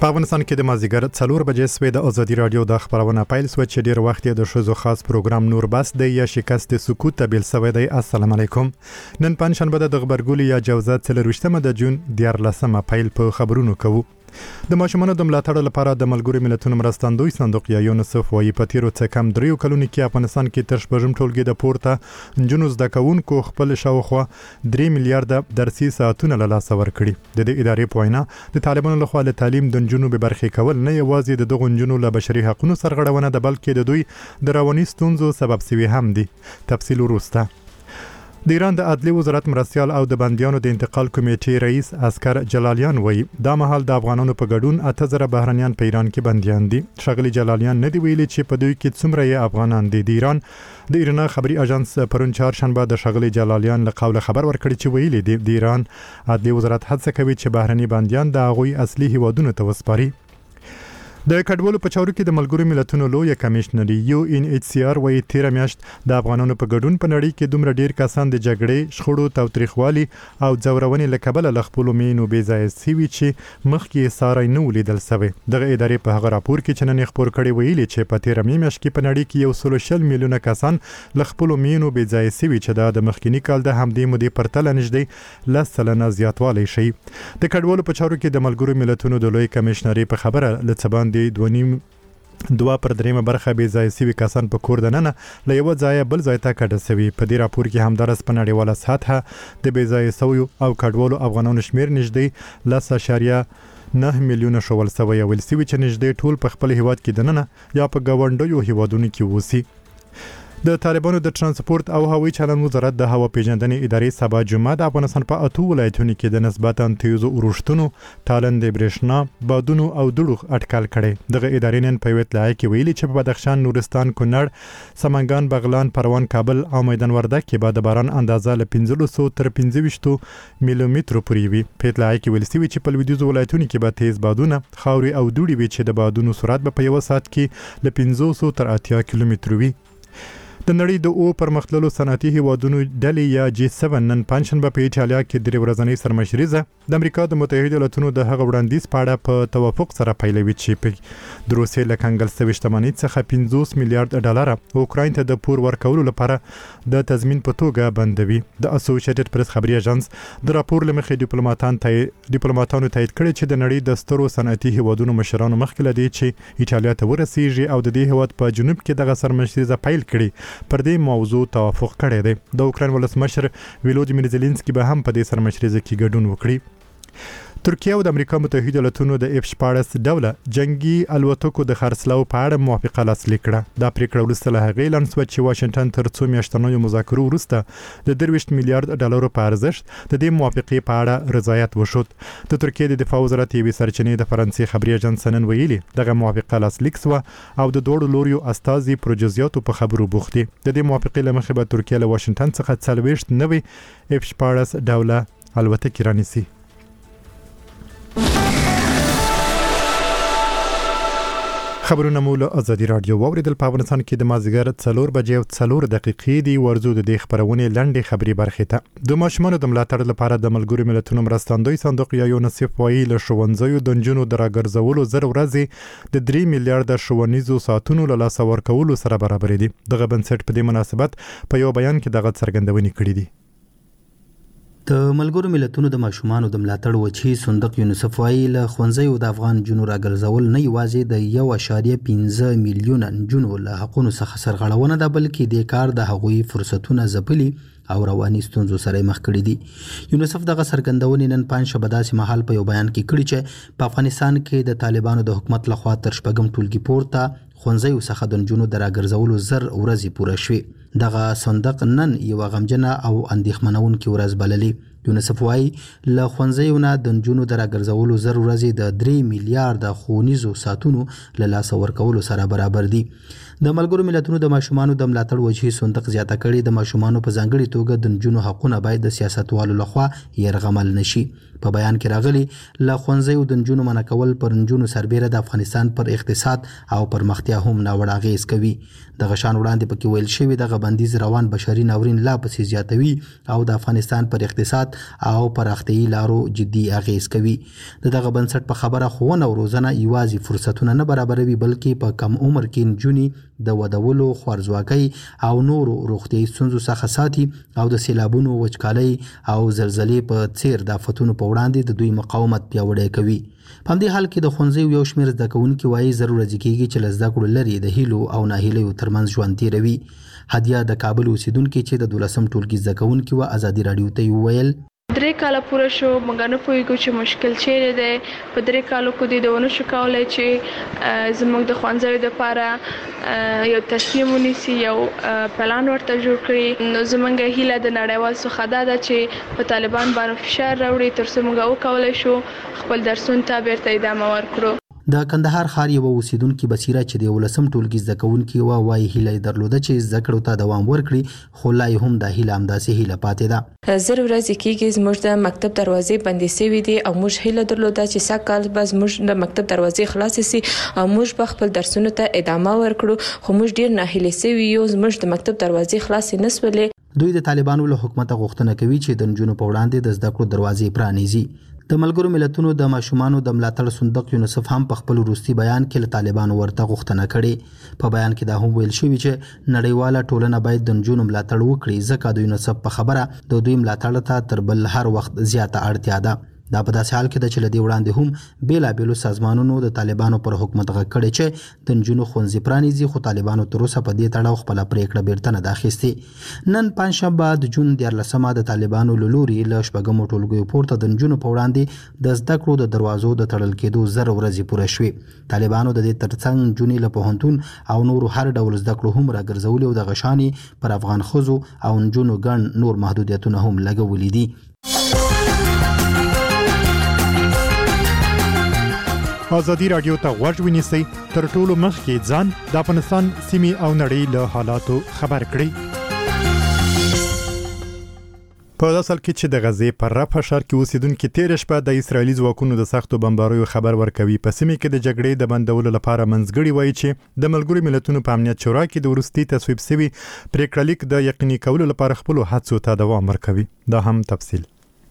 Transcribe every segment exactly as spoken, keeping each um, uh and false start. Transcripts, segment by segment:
په افغانستان کې د مازیګر څلور بجې سوې د ازادي رادیو د خبرونه پیل سو چې ډیر وخت د شوزو خاص پروګرام نور بس د یا شکست سکوت تبل سوي دی. السلام علیکم. نن پنځشنبه د خبرګولي یا جوزات څلروشتمه د جون دیارلسمه پیل په خبرونو کوو. د ماشومانو د ملاتړ لپاره د ملګرو ملتونو مرستندوی صندوق یا یونیسف وايي په تیرو څه کم دریو کلونو کې افغانستان کې تر شپږم ټولګي د پورته نجونو زده کوونکو خپل شاوخوا درې میلیارډ درسي ساعتونه له لاسه ورکړي. د دې ادارې په وینا د طالبانو لخوا له تعلیم د نجونو به برخې کول نه یوازې د دغو نجونو له بشري حقوقو سرغړونه ده بلکې د دوی د رواني ستونزو سبب سوي هم دي. تفصیل وروسته. د ایران د عدلي وزارت مرستیال او د بندیانو د انتقال کمیټې رئیس اسکر جلالیان وایي دا مهال د افغانانو په ګډون اته زره بهرنیان په ایران کې بندیان دي. ښاغلي جلالیان نه دی ویلي چې په دوی کې څومره یې افغانان دي. د ایران د ایرنا خبري اژانس پرون چهارشنبه د ښاغلي جلالیان له قوله خبر ورکړی چې ویلي دی د ایران عدلي وزارت هڅه کوي چې بهرني بندیان د هغوی اصلي هیوادونو ته وسپاري. د کډوالو په چارو کې د ملګرو ملتونو لوی کمشنر یو ان ایچ سی آر وايي تیر میاشت د افغانانو په ګډون په نړۍ کې دومره ډیر کسان د جګړې شخړو تاوتریخوالي او ځورونې له کبله له خپلو مینو بې ځایه سوي چې مخکې ساری نه ولیدل سوی. دغه ادارې په هغه راپور کې چې نن خپور کړی ویلي چې په تیر میاشت کې په نړۍ کې یو سل شل میلیونه کسان له خپلو مینو بې ځایه سوي چې د مخکینی کال د همدې مودې پرتله نږدې لس سلنه زیاتوالی شي. د کډوالو په چارو کې د ملګرو ملتونو د لوی کمشنر په خبره لڅبان دی دونیم دوا پر دریمه برخه بې ځای سوي کسان په کور دننه له یو ځای بل ځای ته کډه سوي. په دې راپور کې همدارس په نړیواله سطحه د بې ځای سویو او کډوالو افغانانو شمیر نږدې لس اعشاریه نه میلیونه شول سوی او ویل سوي چې نږدې ټول په خپل هیواد کې دننه یا په ګاونډیو هیوادونو کې ووسی. د طالبانو د ترانسپورت او هوایي چلند وزارت د هوا پیژندنې ادارې سبا جمعه د افغانستان په اتو ولایتونو کې د نسبتاً تیزو اورښتونو، تالند برېښنا، بادونو او دوړو اټکل کړي. دغه ادارې نن په یوه اطلاع کې ویلي چې په بدخشان، نورستان، کونړ، سمنګان، بغلان، پروان، کابل او میدان وردګ کې به د باران اندازه له پنځلس سوه تر پنځه ویشت میلیمترو پورې وي. په اطلاع کې ویل شوي چې په لویدیځو ولایتونو کې به تیز بادونه، خاورې او دوړې وي چې د بادونو سرعت به په یو ساعت کې له پنځه سوه تر اتیا کیلومترو وي. د نړۍ د او پرمختللو صنعتي هیوادونو ډلې یا جی سبعه نن پنځشنبه په ایټالیا کې درې ورځنۍ سرمشریزه د امریکا د متحده ایالاتونو د هغه وړاندیز په اړه په توافق سره پیلوي چې په د روسیې له کنګل سوي شتمنۍ څخه پنځوس میلیارډ ډالر اوکراین ته د پور ورکولو لپاره د تضمین په توګه بندوي. د اسوسییټډ پریس خبري اژانس د راپور له مخې ډیپلوماټان ته ډیپلوماټانو تایید کړی چې د نړۍ د سترو صنعتي هیوادونو مشرانو مخکې لدی چې ایټالیا ته ورسیږي او د دې هیواد په جنوب کې دغه سرمشریزه پیل کړي پر دې موضوع توافق کړی دی. د اوکراین ولسمشر ویلودیمیر زيلنسکي به هم په دې سرمشریزه کې ګډون وکړي. ترکیه او د امریکا متحده ایالاتونو د اف شپاړس ډوله جنگي الوتکو د خرڅلاو په اړه موافقه لاسلیک کړه. دا پریکړه وروسته له هغې اعلان شوه چې واشنګټن تر څو میاشتنیو مذاکرو وروسته د درویشت میلیارډ ډالرو په ارزښت د دې موافقې په اړه رضایت وشود. د ترکیه د دفاع وزارت یوې سرچینې د فرانسې خبري اژانس نن ویلي دغه موافقه لاسلیک شوه او د دوړو لوریو استازي پروژزیاتو په خبرو بوخت دي. د دې موافقې له مخې به ترکیه له واشنګټن څخه څلوېښت نوې اف شپاړس ډوله الوتکې رانیسي. خبرونه مو له ازادي رادیو واوریدل. په افغانستان کې د مازیګر څلور بجې او څلور دقیقې دی. ورزو د دې خبرونې لنډې خبري برخې ته. د ماشومانو د ملاتړ لپاره د ملګرو ملتونو مرستندوی صندوق یا یونیسف وايي له ښوونځیو د نجونو د راګرځولو زر ورځې د درې میلیارډ ښوونیزو ساعتونو له لاسه ورکولو سره برابر دي. دغه بنسټ په دې مناسبت په یو بیان کې دغه څرګندونې کړې دي. د ملګرو ملتونو د ماشومانو د ملاتړ وچی صندوق یونیسف وايي له ښوونځیو د افغان جنو راګرځول نه یوازې د یو اعشاریه پنځه میلیونه جنو له حقونو څخه سرغړونه ده بلکې د کار د هغوی فرصتونه ځپلي او رواني ستونزو سره مخ کړي دي. یونیسف دغه څرګندونې نن پنځشنبه داسې مهال په یو بیان کې کړي چې په افغانستان کې د طالبانو د حکومت لخوا تر شپږم ټولګي پورته ښوونځیو څخه د نجونو د راګرځولو زر ورځې پوره شوې. دغه صندوق نن یو غمجنه او اندېښمنونکې ورځ بللې. یونیسف وايي له ښوونځیو نه د نجونو د راګرځولو زر ورځې د درې میلیارډ ښوونیزو ساعتونو له لاسه ورکولو سره برابر دي. د ملګرو ملتونو د ماشومانو د ملاتړ وجهي صندوق زیاته کړي د ماشومانو په ځانګړي توګه د نجونو حقونه باید د سیاستوالو لخوا يرغمل نشي. په بیان کې راغلي لا ښوونځیو د نجونو منع کول پر نجونو سربېره د افغانستان پر اقتصاد او پرمختیا هم ناوړه اغېز کوي. دغه شان وړاندې پکې ویل شوی دغه بندیز روان بشري ناورین لا پسې زیاتوي او د افغانستان پر اقتصاد او پراختیايي لارو جدي اغېز کوي. دغه بنسټ په خبره ښوونه او روزنه یوازې فرصتونه نه برابروي بلکې په کم عمر کې نجونې د ودولو خوارځواکۍ او نورو روغتیايي ستونزو څخه ساتي او د سیلابونو وچکالۍ او زلزلې په څیر د آفتونو په وړاندې د دوی مقاومت پیاوړی کوي. په همدې حال کې د ښوونځیو یو شمېر زده کوونکي وایي ضرورت کېږي چې له زده کړو لرې د هیلو او ناهیلیو ترمنځ ژوند تېروي. هدیه د کابل اوسیدونکي چې د دولسم ټولګي زده کوونکي وه ازادي راډیو ته وویل درې کاله پوره شو موږ نه پوهیږو چې مشکل چیرې دی. په درې کالو کې د ونه شو کولای چې زموږ د ښوونځیو دپاره یو تصمیم ونیسي یو پلان ورته جوړ کړي. نو زموږ هیله د نړیوال څخه دا ده چې په طالبان باندې فشار راوړي تر څو موږ وکولای شو خپل درسونو ته بیرته ادامه ورکړو. د کندهار ښار یو اوسیدونکي بصیره چې د یولسم ټولګي زده کوونکي وه وایي هیله یې درلوده چې زده کړو ته دوام ورکړي خو لا یې هم دا هیله همداسې هیله پاتې ده. زر ورځې کېږي زموږ د مکتب دروازې بندې سوي دي او موږ هیله درلوده چې سږ کال به زموږ د مکتب دروازې خلاصې سي او موږ به خپل درسونو ته ادامه ورکړو خو موږ ډیر ناهیلي سوي یو زموږ د مکتب دروازې خلاصې نه سولې. دوی د طالبانو له حکومته غوښتنه کوي چې د نجونو په وړاندې د زده کړو دروازې پرانیزي. د ملګرو ملتونو د ماشومانو د ملاتړ صندوق یونیسف هم په خپل وروستي بیان کې له طالبانو ورته غوښتنه کړې. په بیان کې دا هم ویل شوی چې نړیواله ټولنه باید د نجونو ملاتړ وکړي ځکه د یونیسف په خبره د دوی ملاتړ ته تر بل هر وخت زیاته اړتیا ده. دا په داسې حال کې ده چې له دې وړاندې هم بیلابیلو سازمانونو د طالبانو پر حکومت غږ کړی چې د نجونو ښوونځي پرانیزي خو طالبانو تر اوسه په دې تړاو خپله پرېکړه بیرته نه ده اخیستې. نن پنجشنبه د جون دیارلسمه د طالبانو له لوري له شپږمو ټولګیو پورته د نجونو په وړاندې د زده کړو د دروازو د تړل کېدو زر ورځې پوره شوې. طالبانو د دې ترڅنګ نجونې له پوهنتون او نورو هر ډول زده کړو هم راګرځولي او دغه شانې پر افغان ښځو او نجونو ګڼ نور محدودیتونه هم لګولي دي. ازادي راډیو ته غوږ ونیسئ تر ټولو مخکې ځان د افغانستان سیمې او نړۍ له حالاتو خبر کړئ. په اصل کې چې د غزې پر رفح ښار کې اوسیدونکي تېره شپه د اسرایلي ځواکونو د سختو بمباریو خبر ورکوي. په سیمه کې د جګړې د بندولو لپاره منځګړي وایي چې د ملګرو ملتونو په امنیت شورا کې د وروستي تصویب شوي پریکړه لیک د یقیني کولو لپاره خپلو هڅو ته دوام ورکوي. دا هم تفصیل.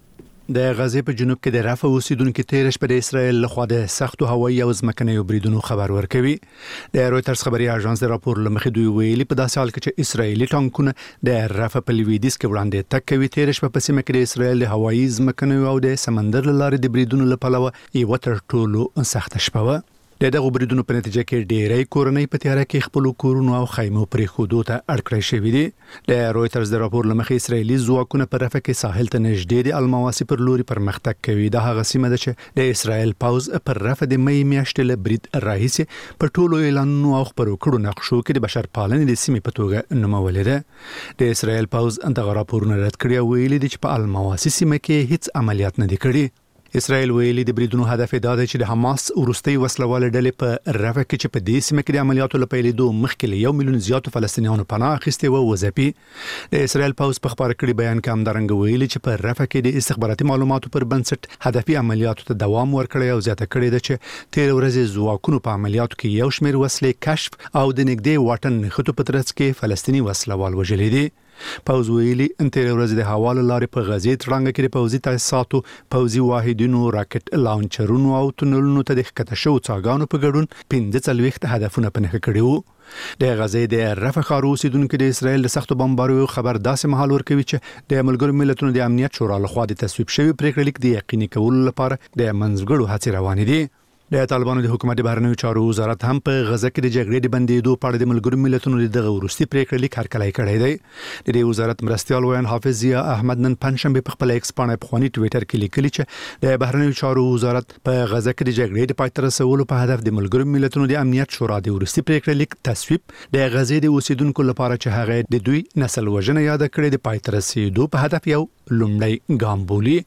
د غزې په جنوب کې د رفح اوسیدونکو تېره شپه د اسرایل لخوا د سختو هوایي او ځمکنیو بریدونو خبر ورکوي. د رویټرز خبري اژانس د راپور لمخې دوی ویلي په داسې حال کې چې اسرایلي ټانکونه د رفح په لویدیځ کې وړاندې تګ کوي. تېره شپه په سیمه کې د اسرایل د هوایي ځمکنیو او د سمندر له لارې د بریدونو له پلوه یو تر ټولو سخته شپه وه. د دغه بریدونو په نتیجه کې ډېری کورنۍ په تیاره کې خپل کورونو او خیمو پرېښودو ته اړ کړی شوي دي. د رویټرز د راپور له مخې اسرایلي ځواکونه په رفح کې ساحل ته نږدې د المواسی پر لوري پرمختګ کوي. دا هغه سیمه ده چې د اسرایل پوځ پر رفح د مې میاشتې له برید راهیسې په ټولو اعلانونو او خپرو کړو نقشو کې د بشرپالنې د سیمې په توګه نومولې ده. د اسرایل پوځ دغه راپورونه رد کړي او ویلي دي چې په المواسی سیمه کې هیڅ عملیات نه دي کړي. اسرائیل ویلي د بریدونو هدف دا دی چې د حماس ورستي وسلواله ډلې په رفح کې چې په دې سیمه کې د عملیاتو لپاره لیدو مخکې له یو میلیون زیاتو فلسطینیانو پناه اخیستې و وځپي. د اسرائیل پوځ په خبر کړي بیان کې همدارنګه ویلي چې په رفح کې د استخباراتي معلوماتو پر بنسټ هدفي عملیاتو ته دوام ورکړی او زیاته کړی ده چې تیر ورځې ځواکونو په عملیاتو کې یو شمېر وسلې کشف او د نږدې واټن نښتو په ترڅ کې فلسطیني وسلوال وژلي دي. پوځ ویلي ان تیر ورځ د هوا له لارې په غزې تړانګه کې د پوځي تاسیساتو پوځي واحدونو راکټ لانچرونو او تونلونو ته د ښکته شو څاګانو په ګډون پنځه څلوېښت هدفونه په نښه کړي وو. د غزې د رفح ښار اوسیدونکو د اسرایل د سختو بمباریو خبر داسې مهال ورکوي چې د ملګرو ملتونو د امنیت شورا لخوا د تصویب شوی پریکړه لیک د یقیني کولو لپاره د منځګړو هڅې روانې دي. د طالبانو د حکومت د بهرنیو چارو وزارت هم په غزه کې د جګړې د بندېدو په اړه د ملګرو ملتونو دغه وروستي پریکړه لیک هرکلی کړی دی. د دې وزارت مرستیال ویان حافظ ضیا احمد نن پنځشنبه په خپل ایکس باندې په خوني ټوئیټر کې لیکلي چې د بهرنیو چارو وزارت په غزه کې د جګړې د پای ته رسولو په هدف د ملګرو ملتونو د امنیت شورا د وروستي پریکړه لیک تصویب د غزې د اوسیدونکو لپاره چې هغه د دوی نسل وژنه یاد کړې د پای ته رسیدو په هدف یو لومړی ګام بولي.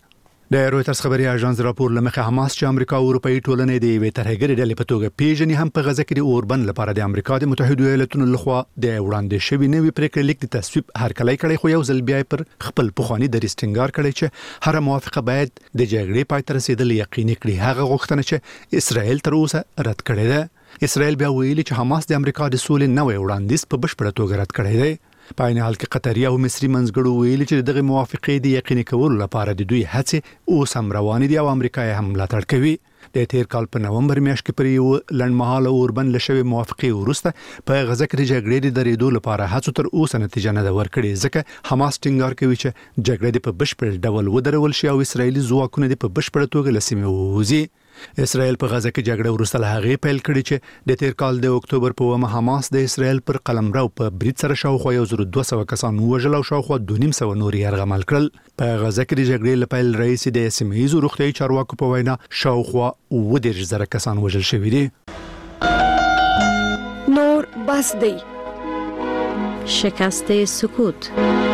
د رويټرز خبري اژانس راپور لمخه حماس چې امریکا او اروپאי ټولنې د وی ترهګری ډلې په توګه پیژني هم په غزه کې د اوربند لپاره د امریکا د متحده ایالاتونو لخوا د وړاندې شوی نوې پریکړه لیک د تصویب هرکلی کړي خو یو ځل بیا پر خپل پخوانی د ریسټینګار کړي چې هر موافقه باید د جګړې پای ته رسیدل یقیني کړي. هغه غوښتنه چې اسرائیل تر اوسه رد کړې ده. اسرائیل بیا ویلي چې حماس د امریکا د سولې نوې وړاندیز په بشپړه توګه رد کړی دی. په عین حال کې قطري او مصري منځګړو ویلي چې دغه موافقې د یقیني کولو لپاره د دوی هڅې اوس هم روانې دي او امریکا یې هم ملاتړ کوي. د تیر کال په نومبر میاشت کې پر یو لنډمهاله اوربند لشوي موافقې وروسته په غزه کې د جګړې د درېدو لپاره هڅو تر اوسه نتیجه نه ده ورکړې ځکه حماس ټینګار کوي چې جګړه په بشپړ ډول ودرول شي او اسرایلی ځواکونه د په بشپړ توګه له سیمې ووځي. اسرائیل په غزه کې جګړه وروسته له هغې پیل کړې چې د تیر کال د اکتوبر په اومه حماس د اسرائیل پر قلمرو په برید سره شاوخوا یو زر دوه سوه کسان وژل او شاوخوا دوه نیم سوه نور یرغمل کړل. په غزه کې د جګړې له پیل رئیس د سیمه ییزو روغتیايي چارواکو په وینا شاوخوا اووه دېرش زره کسان وژل شوي دي. نور بس دی. شکست سکوت.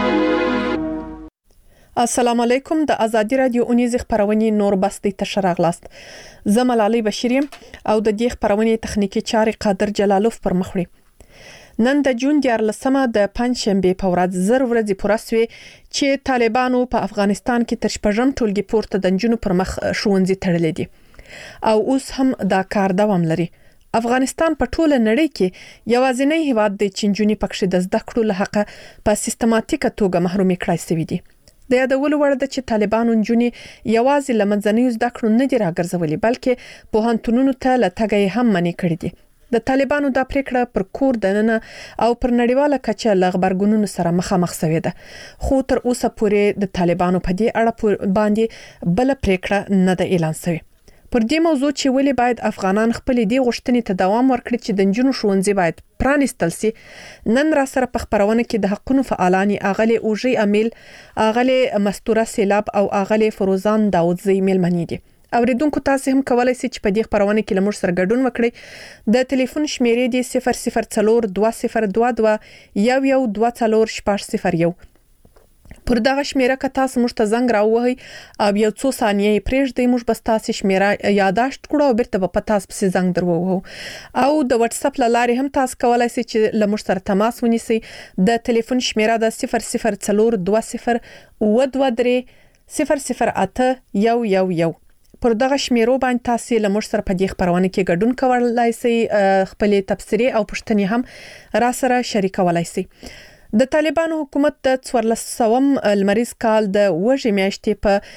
السلام علیکم. د ازادي رادیو اونیز خبرونه نور بستی تشرغلاست. زه ملالۍ بشیریم او د دې خبرونه تخنیکی چاري قادر جلالوف پر مخ وړي. نن د جون دیارلسمه د پنځشنبه په ورځ زر ورځې پوره شوې چې طالبانو په افغانستان کې تر شپږم ټولګي پورته د جنونو پر مخ ښوونځي تړلې دي او اوس هم دا کار دوام لري. افغانستان په ټوله نړۍ کې یوازینی هیواد دی چې جنونی پکښې د زده کړو له حقه په سیستماتیکه توګه محرومي کړای شوی دي. د یادولو وړ ده چې طالبانو جنونی یوازې لمنځنیو زده کړو نه دي راګرځولي بلکې پوهنتونونو ته لټګي هم منې کړې دي. د طالبانو دا پریکړه پر کور دننه او پر نړیواله کچه لغبرګونونو سره مخامخ شوې ده خو تر اوسه پورې د طالبانو په دې اړه باندې بل پریکړه نه ده اعلان شوې. پر دې موضوع چې ولې باید افغانان خپل دې غوښتنې ته دوام ورکړي چې د جنونو ښوونځي باید پرانیستل سي. نن را سره په خبرونه کې د حقوقو فعالان اغلی اوجي امیل اغلی مستوره سیلاب او اغلی فروزان داوودزی میلمنې دي. اوریدونکو تاسو هم کولای شئ چې په دې خبرونه کې لمر سره ګډون وکړئ. د ټلیفون شمیرې دی صفر صفر څلور دوه صفر دوه دوه یو یو دوه څلور شپږ صفر یو. پر دغه شمیره که تاسو موږ ته زنګ راووهئ او یو څو ثانیې پرېږدئ موږ به ستاسو شمیره یاداشت کړو او بیرته به په تاسو پسې زنګ درووهو او د واتس اپ له لارې هم تاسو کولای شئ چې له موږ سره تماس ونیسئ. د ټلیفون شمیره د صفر صفر څلور دوه صفر اووه دوه درې صفر صفر اته یو یو یو. پر دغه شمیرو باندې تاسو له موږ سره په دې خبرونه کې ګډون کولای شئ، خپل تبصرې او پوښتنې هم را سره شریکولای شئ. د طالبانو حکومت د څوارلسم لمریز کال د وژې میاشتې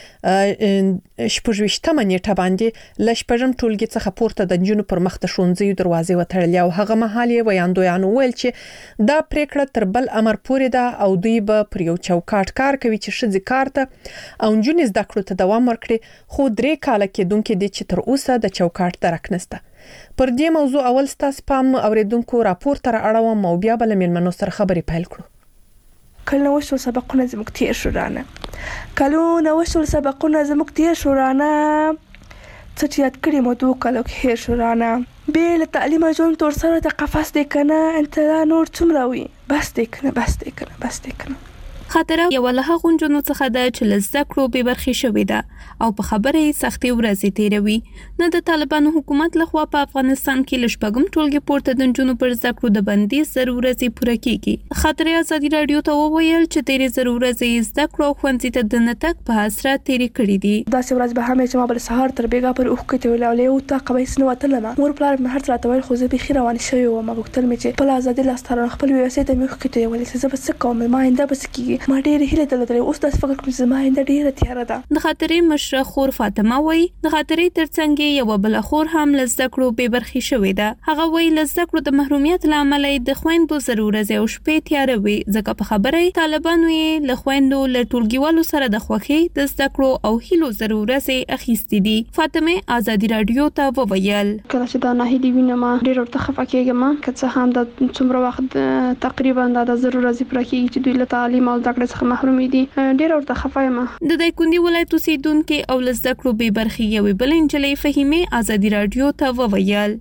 په شپږویشتمه نیټه باندې له شپږم ټولګي څخه پورته د نجونو پر مخ د ښوونځیو دروازې وتړلې او هغه مهال یې ویاندویانو ویل چې دا پریکړه تر بل امر پورې ده او دوی به پر یو چوکاټ کار کوي چې ښځې کار ته او نجونې زده کړو ته دوام ورکړي. خو درې کاله کېدونکې دي چې تر اوسه د چوکاټ درک نشته. پر دې موضوع اول ستاسو پام اوریدونکو راپور تر اړوم او بیا بل مېلمنو سره خبرې پیل کړو. کلونه وشول سبقونه زموږ تیر شو رانه کلونه وشول سبقونه زموږ تیر شو رانه څه چې یاد کړي مو دوه کالو کې هیر شو رانه بې له تعلیمه ژوند تور سره د قفس دی کنه انتظار نور څومره وي بس دی کنه بس دی کنه بس دی کنه. خاطره یو له هغو نجونو څخه ده چې له زده کړو بې برخې شوې ده او په خبره یې سختې ورځې تېروي. نه د طالبانو حکومت لخوا په افغانستان کې له شپږم ټولګي پورته د نجونو پر زده کړو د بندیز زر ورځې پوره کېږي. خاطره ازادي راډیو ته وویل چې تېرې زر ورځې زده کړو او ښوونځي ته د نه تګ په حسرت تېرې کړي دي. داسې ورځ به هم چې ما به سهار تر بېګا پورې اوښکې تېرولې او له یو طاقه به هېڅ نه وتلمه. مور پلار مې هر څه راته ویل خو زه بیخي روانې شوې وم. غوښتل مې چې خپله ازادي لاسته راوړم. خپل ویاسې ته مې اوښکې تویولې چې زه به څه کوم، ما آینده به څه کېږي. ما ډېرې هیلې درلودلې. اوس داسې فکر کوم چې زما آینده ډېره تیاره ده. د خاطرې مشره خور فاطمه وایي د خاطرې ترڅنګ یې یوه بله خور هم له زده کړو بې برخې شوې ده. هغه وایي له زده کړو د محرومیت له امله یې د خویندو زر ورځې او شپې تیاره وي ځکه په خبره یې طالبانو یې له خویندو له ټولګیوالو سره د خوښۍ د زده کړو او هیلو زر ورځې اخیستې دي. فاطمه ازادي راډیو ته وویل کله چې دا ناهیلي وینم ډېر ورته خفه کېږم که څه هم د څومره وخت تقریبا دا د زر ورځې پوره کېږي چې دوی له تعلیم او زده کړې څخه محرومې دي. ډېر ورته خفه یم. د دایکنډي ولایت اوسېدونکې او له زده کړو بې برخې یوې بلې نجلۍ فهیمې ازادي راډیو ته وویل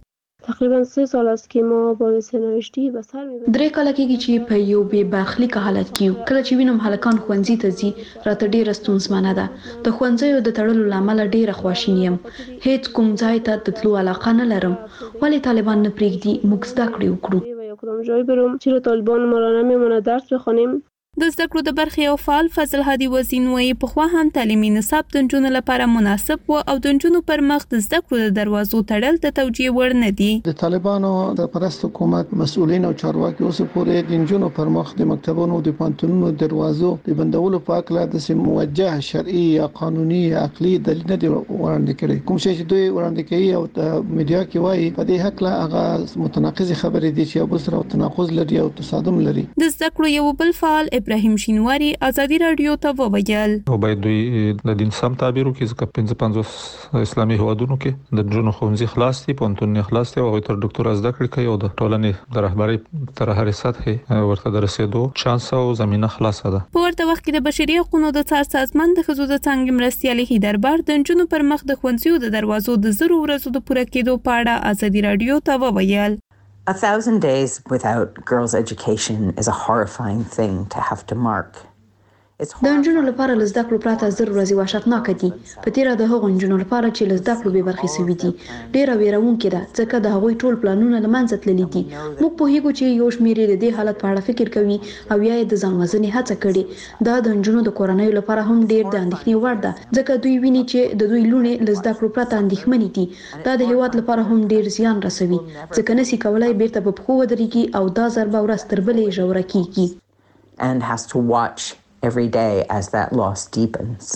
تقریبا سه سال است که ما با سرنوشتی به سر میبریم. درې کاله کېږي چې په یو بې برخلیکه حالت کې یو. کله چې وینم هلکان ښوونځي ته ځي راته ډېره ستونزمنه ده. د ښوونځیو د تړلو له امله ډېره خواشینی یم. هیڅ کوم ځای ته د تلو علاقه نه لرم. ولې طالبان نه پرېږدي موږ زده کړې وکړو؟ یا کدام جای برم؟ چرا طالبان ما را نمیمونه درس بخوانیم؟ د زده کړو د برخې او فعال فضل هادي وزین وایي پخوا هم تعلیمي نصاب د نجونو لپاره مناسب و او د نجونو پر مخ د زده کړو د دروازو تړل د توجیه وړ نه دي. د طالبانو د پرست حکومت مسؤلین او چارواکي اوس پورې د نجونو پر مخ د مکتبونو د پانتونونو دروازو د بندولو په اړه د سم موجه شرعي یا قانوني یا عقلي دلیل نه دی وړاندې کړی. کوم شی چې دوی وړاندې کوي او د میډیا کې وایي په دې حق لا هغه متناقض خبرې دي چې اوس سره تناقض لري او تصادم لري. د زده کړو یو بل فعال ابراهیم شینواری ازادي رادیو ته وویل او باید دوی د دین سم تعبیر وکړي ځکه پنځه پنځوس اسلامي هیوادونو کې د جنونو ښوونځي خلاص دي، پوهنتونونه خلاص دي او تر ډاکټر زده کړې کوي او د ټولنې د رهبرۍ تر هرې سطحې ورته د رسیدو چانس او زمينه خلاصه ده. په ورته وخت کې د بشري حقوقو د څار سازمان د ښځو د څانګې مرستیالې هیدربار د جنونو پر مخ د ښوونځیو د دروازو د زرو ورځو د پوره کېدو په اړه ازادي رادیو ته وویل A thousand days without girls' education is a horrifying thing to have to mark. د نجونو لپاره له زده کړو پرته زر ورځې وحشتناک دي. په تیره د هغو نجونو لپاره چې له زده کړو بې برخې شوي دي ډېره ویرونکې ده ځکه د هغوی ټول پلانونه له منځه تللي دي. موږ پوهیږو چې یو شمېر یې د دې حالت په اړه فکر کوي او یا یې د ځان وژنې هڅه کړې. دا د نجونو د کورنیو لپاره هم ډېر د اندېښنې وړ ده ځکه دوی ویني چې د دوی لوڼې له زده کړو پرته اندېښمنې دي. دا د هېواد لپاره هم ډېر زیان رسوي ځکه نشي کولی بیرته په پښو ودرېږي او دا ضربه ورځ تر بلې ژوره کېږي. And has to watch every day as that loss deepens.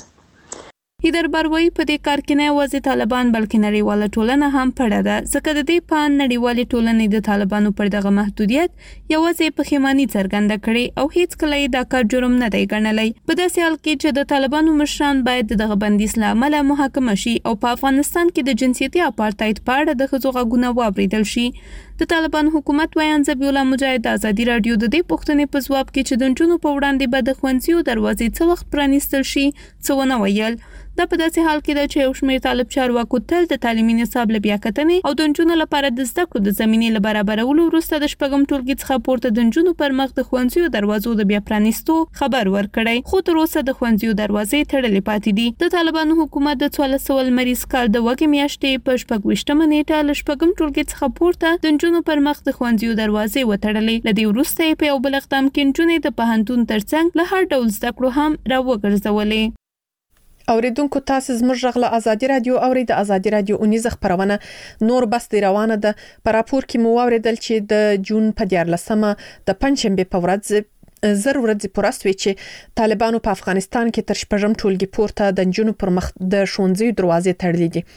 هیدربار وایي په دې کار کې نه یوازې طالبان بلکې نړیواله ټولنه هم پړه ده ځکه د دې په نړیوالې ټولنې د طالبانو پر دغه محدودیت یوازې پښیماني څرګنده کړې او هیڅ کله یې دا کار جرم نه دی ګڼلی. په داسې حال کې چې د طالبانو مشران باید دغه بندیز له امله محاکمه شي او په افغانستان کې د جنسیتي اپارټاید په اړه د ښځو غږونه واورېدل شي. د طالبان حکومت وایي ذبیح الله مجاهد د ازادي رادیو د دې پوښتنې په ځواب کې چې د نجونو په وړاندې به د ښوونځیو دروازې څه وخت پرانیستل شي څه ونه ویل. دا په داسې حال کې ده چې یو شمېر طالب چارواکو تل د تعلیمي نصاب له بیاکتنې او د نجونو لپاره د زده کړو د زمینې له برابرولو وروسته د شپږم ټولګي څخه پورته د نجونو پر مخ د ښوونځیو دروازو د بیا پرانیستو خبر ورکړی خو تر اوسه د ښوونځیو دروازې تړلې پاتې دي. د طالبانو حکومت د څوارلس سوه لمریز کال د وږمې میاشتې په شپږ ویشتمه نیټه له شپږم ټولګي څخه پورته د نجونو پر مخ د ښوونځیو دروازې وتړلې. له دې وروسته یې په یو بل اقدام کې نجونې د پوهنتون ترڅنګ له هر ډول زده کړو هم راوګرځولې. اوریدونکو تاسو زموږ غږ ازادي رادیو اوري د ازادي رادیو اونیزه خبرونه نور بس دی روانه ده. په راپور کې مو اوریدل چې د جون په دیارلسمه د پنځشنبه په ورځ زر ورځې پورستوي چې طالبانو په افغانستان کې تر شپږم ټولګي پورته د نجونو پر مخ د ښوونځیو دروازې تړلې دي.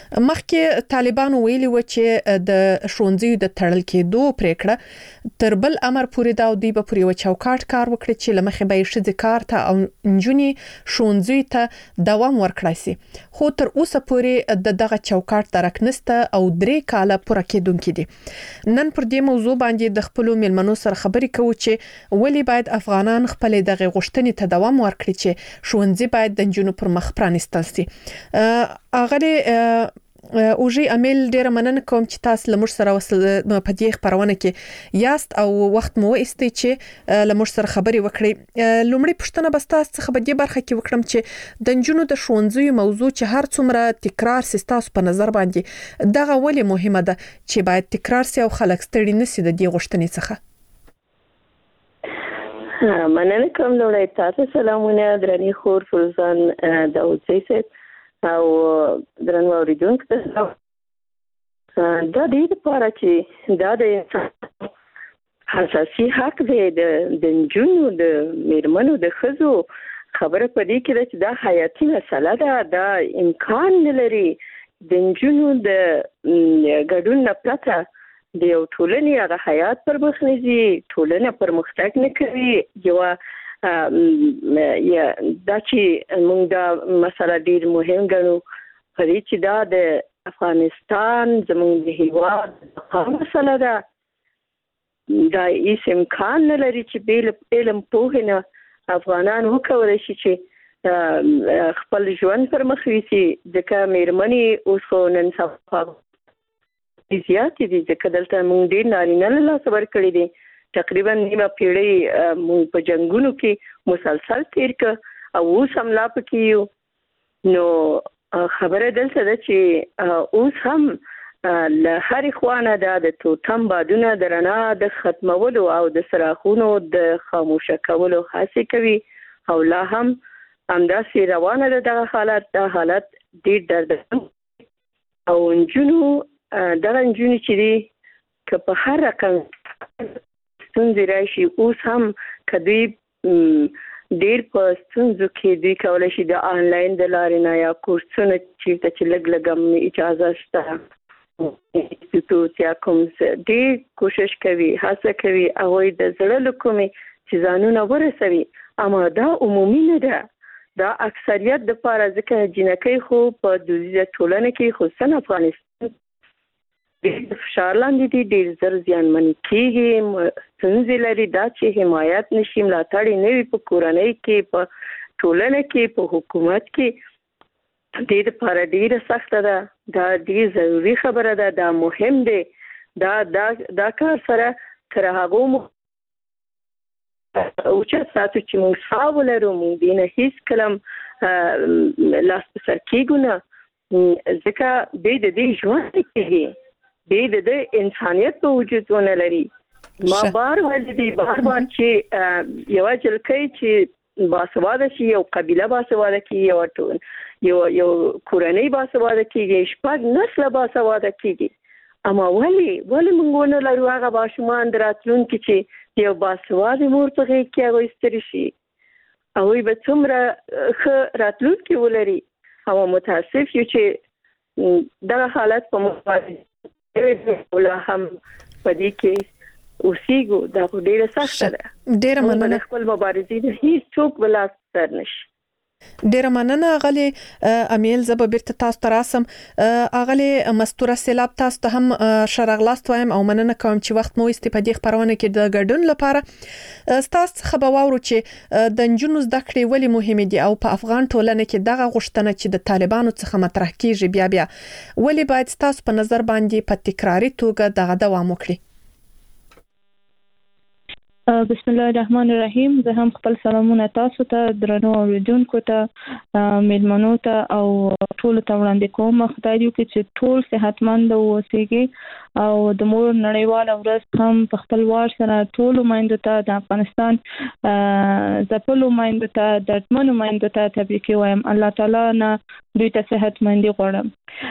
مخکې طالبانو ویلي و چې د ښوونځیو د تړل کېدو پریکړه تر بل امر پورې دا دوی به پورې و چوکاټ کار وکړي چې لمخې به ښځې کار ته او نجونې ښوونځیو ته دوام ورکړای شي. خو تر اوسه پورې د دغه چوکاټ درک نسته او درې کاله پوره کېدونکې دي. نن پر دې موضوع باندې د خپل میلمنو سره خبرې کوو چې ولې باید افغانان خپل دغه غوښتنې ته دوام ورکړي چې ښوونځي باید د نجونو پر مخ پرانیستل شي. اغه اوجی امیل ډیره مننه کوم چې تاسو لمر سره په دې خبرونه کې یاست او وخت مو ایستي چې لمر سره خبرې وکړي. لومړی پښتنه بس تاسو څخه په دې برخه کې وکړم چې د نجونو د ښوونځیو موضوع چې هر څومره تکرار سي تاسو په نظر باندې دغه ولې مهمه ده چې باید تکرار سي او خلک ستړي نشي د دې غوښتنې څخه؟ مننه کوم لوړی تاسو سلامونه درنې خور فروزان داوودزی صاحب او درنو اوریدونکو ته دا دې لپاره چې دا د انسان اساسي حق دی د نجونو د میرمنو د ښځو خبره په دې کې ده چې دا حیاتي مسله ده. دا امکان نه لري د نجونو د ګډون نه پرته د یو ټولنې هغه حیات پر مخ نه ځي، ټولنه پرمختګ نه کوي. یو یا دا چې موږ دا مسله ډېر مهم ګڼو په دې چې دا د افغانستان زموږ د هېواد مسله ده. دا هیڅ امکان نه لري چې بې علم پوهې نه افغانان وکولی شي چې خپل ژوند پر مخ یوسي ځکه مېرمنې اوس خو نن سبا زیات دي ځکه دلته موږ ډېر نارینه له لاسه ورکړي دي. تقریبا نیمه پیړۍ موږ په جنگونو کې مسلسل تیر کړ او اوس هم لا پکې یو. نو خبره دلته ده چې اوس هم له هرې خوانه د توتم بادونه د رڼا د ختمولو او د څراغونو د خاموشه کولو هڅې کوي او لا هم همداسې روانه ده دغه حالت. دا حالت ډېر دردناک او نجونو دغه نجونې چې دي که په هر رقم ستونزې راشي اوس هم که دوی ډېر په ستونزو کې دوی کولی شي د آنلاین د لارې نه یا کورسونه چېرته چې لږ لږ هم اجازه شته انسټیټوټ یا کوم ډېر کوشش کوي هڅه کوي هغوی د زړه له کومې چې ځانونه ورسوي. اما دا عمومي نه ده، دا اکثریت د پاره ځکه جنکۍ خو په دودیزه ټولنه کې خصوصا افغانستان ډېر فشار لاندې دي، ډېر زر زیانمنې کېږي، ستونزې لري. دا چې حمایت نشي ملاتړ یې نه وي په کورنۍ کې، په ټولنه کې، په حکومت کې، دې دپاره ډېره سخته ده. دا ډېر ضروري خبره ده، دا مهم دی. دا دا دا کار سره تر هغو اوچت ساتو چې موږ ساه ولرو، موږ دې نه هېڅ کله لاس په سر کېږو نه، ځکه بې د دې ژوند نه کېږي، بې د ده انسانیت په وجود ونه لري. ما بار ویلي دي بار بار چې یوه جلکۍ چې باسواده شي، یو قبیله باسواده کېږي، یو یو کورنۍ باسواده کېږي، شپږ نسله باسواده کېږي. اما ولې ولې موږ ونه لرو هغه ماشومان د راتلونکي چې یو باسواده مور په غېږ کې هغوی ستري شي، هغوی به څومره ښه راتلونکي ولري. او متاسف یو چې دغه حالت په موږ لا هم په دې کې اوسېږو. دا خو ډېره سخته ده. ډېره مننه. خپل مبارزې نه هېڅوک به لاس سر نشي. ډیره مننه اغلی امیل. زه به بیرته تاسو ته راسم. اغلی مستوره سیلاب تاسو ته هم شرغلاست وایم او مننه کوم چې وخت مو ایستي په دې خبرونه کې د ګډون لپاره. تاسو څخه به واورو چې د نجونو زده کړې ولې مهمه دي او په افغان ټولنه کې دغه غوښتنه چې د طالبانو څخه مطرح کیږي بیا بیا ولې باید تاسو په نظر باندې په تکراری توګه دغه دوام وکړي؟ بسم الله الرحمن الرحیم. زه هم خپل سلامونه تاسو ته، درنو اوریدونکو ته، میلمنو ته او ټول ته وړاندې کوم. خدای دې وکړي چې ټول صحتمند اوسئ او د مور نړیواله ورځ هم په خپل وار سره ټول میندو ته، د افغانستان ځپلو میندو ته، دردمنو میندو ته تبریکي وایم. الله تعالی نه دوی ته صحتمندي غواړم.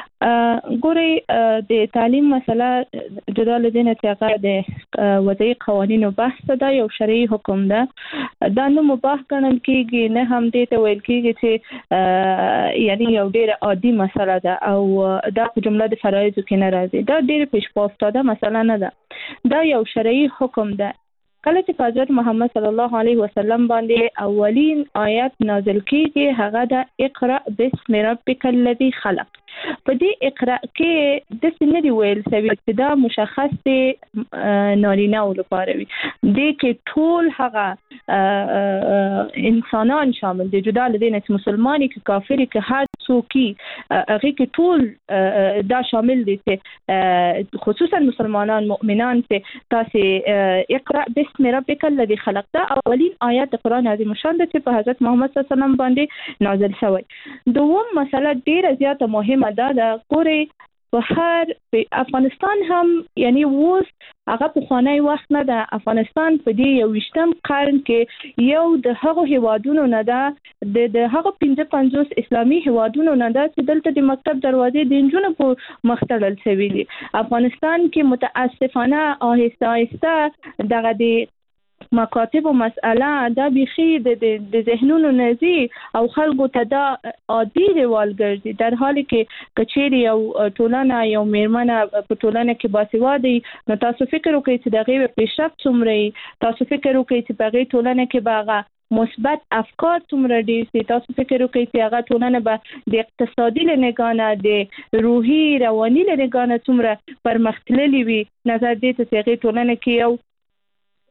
ګورئ د تعلیم مسله جدا له دې نه چې هغه د وضعي قوانینو بحث ده، یو شرعي حکم ده. دا نه مباح ګڼل کېږي، نه هم دې ته ویل کېږي چې یعنی یو ډېره عادي مسله ده او دا په جمله د فرایضو کې نه راځي. دا ډېره پیش پا افتاده مسله نه ده، دا یو شرعي حکم ده. کله چې په حضرت محمد صلی الله علیه وسلم باندې اولین آیت نازل کیږي هغه د اقرأ بسم ربک الذی خلق. په دې اقرأ کې د سنې ویل سوي چې دا مشخص دی نارینه او لپاره وي. دې کې ټول هغه انسانان شامل دي، جدا له دې چې مسلمانې کې کافرې کې هر څوک هغه کې ټول دا شامل دي چې خصوصا مسلمانان مؤمنان چې تاسو اقرأ بسم ربک الذی خلق دا اولین آیت د قرآن عظیم شان ده چې په حضرت محمد صلی الله علیه وسلم باندې نازل شوی. دوم مسله ډیره زیاته مهمه دا دا ګوري په هر افغانستان هم یعنی اوس هغه په خوانی وخت نه ده. افغانستان په دې یو ویشتم قرن کې یو د هغو هیوادونو نه ده، د د هغو پنځه پنځوس اسلامي هیوادونو نه ده چې دلته د مکتب دروازې د نجونو په مخ تړل شوي دي. افغانستان کې متاسفانه آهسته آهسته دغه د مکاتب و مسئله دا بیخی د ذهنونو نزی او خلقو ته دا عادي روال ګرځي، در حالی کې کچېری یو ټولنه یو میرمنه په ټولنه کې باسوادي نو تاسو فکر وکړئ چې دغه پیشرفت څومره، تاسو فکر وکړئ چې په هغه ټولنه کې باغه مثبت افکار څومره ډیر سي، تاسو فکر وکړئ چې هغه ټولنه به د اقتصادي لنګانه د روحي رواني لنګانه څومره پرمختللي وي. نظر دې ته چې هغه ټولنه کې یو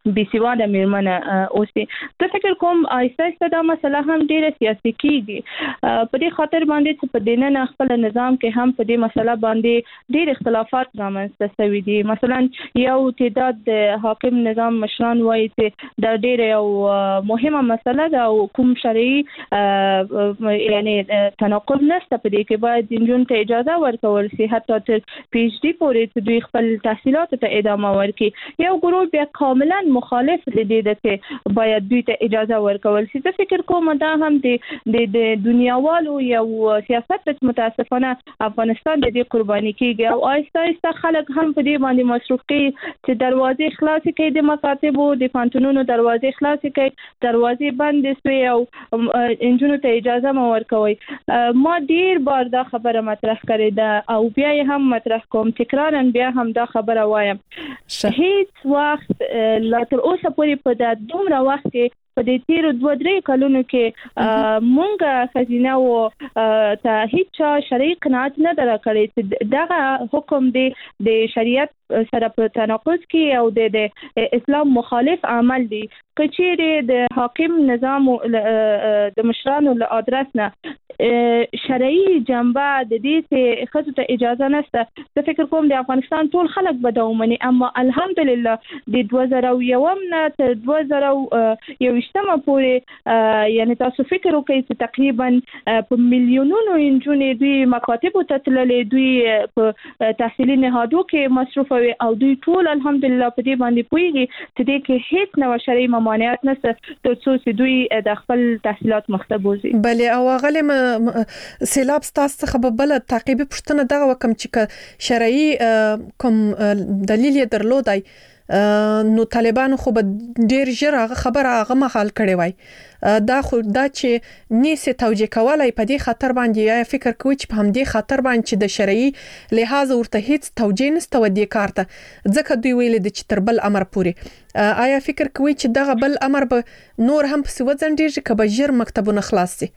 بيسواده میرمنه اوسي. زه فکر کوم آیسته آیسته دا مسله هم ډیره سیاسي کیږي په دې خاطر باندې چې په دینه خپل نظام کې هم په دې مسله باندې ډیر اختلافات رامنځته شوي دي. مثلا یو تعداد د حاکم نظام مشران وایي چې دا ډیره یو مهمه مسله ده او کوم شرعي یعنی تناقض نشته په دې کې، باید جنونو ته اجازه ورکول شي حتی تر پی ایچ ډي پورې چې دوی خپل تحصیلات ته ادامه ورکړي. یو ګروپ بیا کاملا مخالف دي چې باید دوی ته اجازه ورکول شي. زه فکر کوم دا هم د د دنیاوالو یو سیاست ته متاسفانه افغانستان د دې قرباني کیږي او آیسته آیسته خلک هم په دې باندې مصروف کیږي چې دروازې خلاص کړي، د مکاتبو د پانتونونو دروازې خلاص کړي، دروازې بند شي او انجونو ته اجازه مو ورکوي. ما ډیر بار دا خبره مطرح کړې ده او بیا یې هم مطرح کوم، تکرارا بیا هم دا خبره وایم. هیڅ وخت لا تر اوسه پورې په دا دومره وخت کې په دې تیر دوه درې کلونو کې مونږه خزینه او ته هیڅ شرعي قناعت نه درکړې چې دغه حکم دی د شریعت سره په تناقض کې او د اسلام مخالف عمل دی. کچېره د حاکم نظام د مشرانو له ادرس نه شرعي جنبه د دې چې خصوصا اجازه نشته. زه فکر کوم د افغانستان ټول خلک به دا ومني، اما الحمدلله د دوه زره یوم نه تر دوه زره یوویشتمه پورې یعنی تاسو فکر وکړئ چې تقریبا په میلیونونو انجونې دوی مکاتبو ته تللې، دوی په تحصیلي نهادو کې مصروف وي او دوی ټول الحمدلله په دې باندې پوهیږي چې دې کې هیڅ نو شرعي ممانعت نشته تر څو چې دوی د خپل تحصیلات مخته بوزي. بلې او غلې سیلاب ستاسو څخه به بل تعقیبي پوښتنه دغه وکم چې شرعي کوم دلیل یې درلودای نو طالبانو خو به ډیر ژر هغه خبره هغه مخال کړي وای. دا خو دا چې نیسه توجیه کولای په دې خاطر باندې یا فکر کوي چې په همدې خاطر باندې چې د شرعي لحاظ ورته هیڅ توجیه نشته و دې کارته ځکه دوی ویل د چې تر بل امر پوري. آیا فکر کوي چې دغه بل امر به نور هم په سوځندېږي که به ژر مکتبونه خلاص شي؟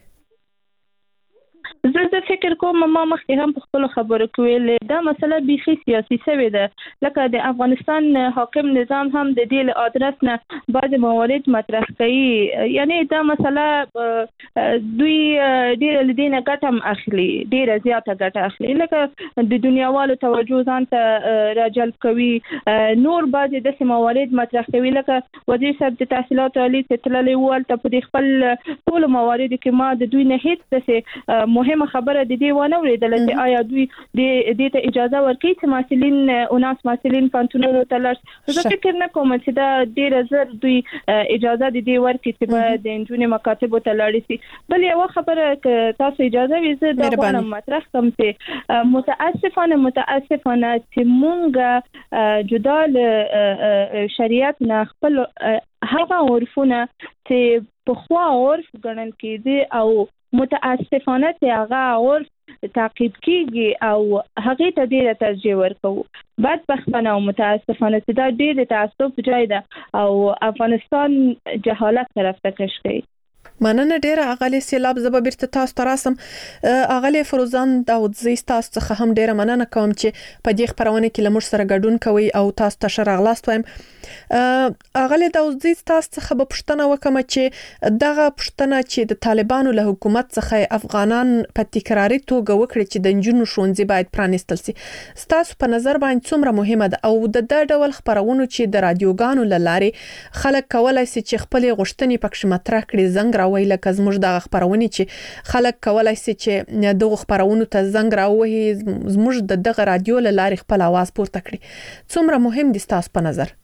زه د فکر کوم ما مخکې هم په خپل خبرو کې ویل دا مسله بیخي سیاسي شوې ده. لکه د افغانستان حاکم نظام هم د دې له ادرس نه بعض موارد مطرح کوي، یعنی دا مسله دوی ډېر لدینه ګټه هم اخلي، ډېره زیاته ګټه اخلي، لکه د دنیاوالو توجه ځان ته راجلب کوي. نور بعض داسې موارد مطرح کوي لکه وزیر صاحب د تحصیلات عالی ته تللی و، هلته په دې خپل ټولو مواردو کې ما د دوی نه هیڅ داسې مهم خبره د دې ونه اوریدله چې آیا دوی د دې ته اجازه ورکړي چې محصلین او ناس محصلین پانتونونو ته لاړ. زه فکر نه کوم چې دا ډیره زر دوی اجازه د دې ورکړي چې به د انجونې مکاتبو ته لاړ شي. بل یو خبره که تاسو اجازه وي زه دا غواړم مطرح کوم چې متاسفانه متاسفانه چې مونږ جدا له شریعت نه خپل هغه عرفونه چې په خوا عرف ګڼل کېدي او متاسفانه چې هغه عرف تعقیب کیږي او هغه ته ډیره ترجیح ورکوو. بدبختانه او متاسفانه چې دا ډیره تعصب جای ده او افغانستان جهالت طرف ته کش کوي. مننه ډیره اغلی سیلاب زبا بیرته تاسو ته راسم. اغلی فروزان داودزی تاسو څخه هم ډیره مننه کوم چې په دې خبرونه کې لمر سره ګډون کوي او تاسو ته ښه راغلاست وایم. اغلی داودزی تاسو څخه به پوښتنه وکم چې دغه پوښتنه چې د طالبانو له حکومت څخه افغانان په تکراری توګه وکړي چې د نجونو ښوونځي باید پرانیستل شي، تاسو په نظر باندې څومره مهمه ده او د دې ډول خبرونه چې د رادیوګانو لاره خلک کولای شي چې خپل غوښتنې پکښ مطرح کړي زنګ راوي لکه زموږ د خبرونه چې خلک کولای شي چې دغه خبرونه ته زنګ راوي زموږ د دغه رادیو لاره خپل आवाज پورته کړي، څومره مهم دي تاسو په نظر؟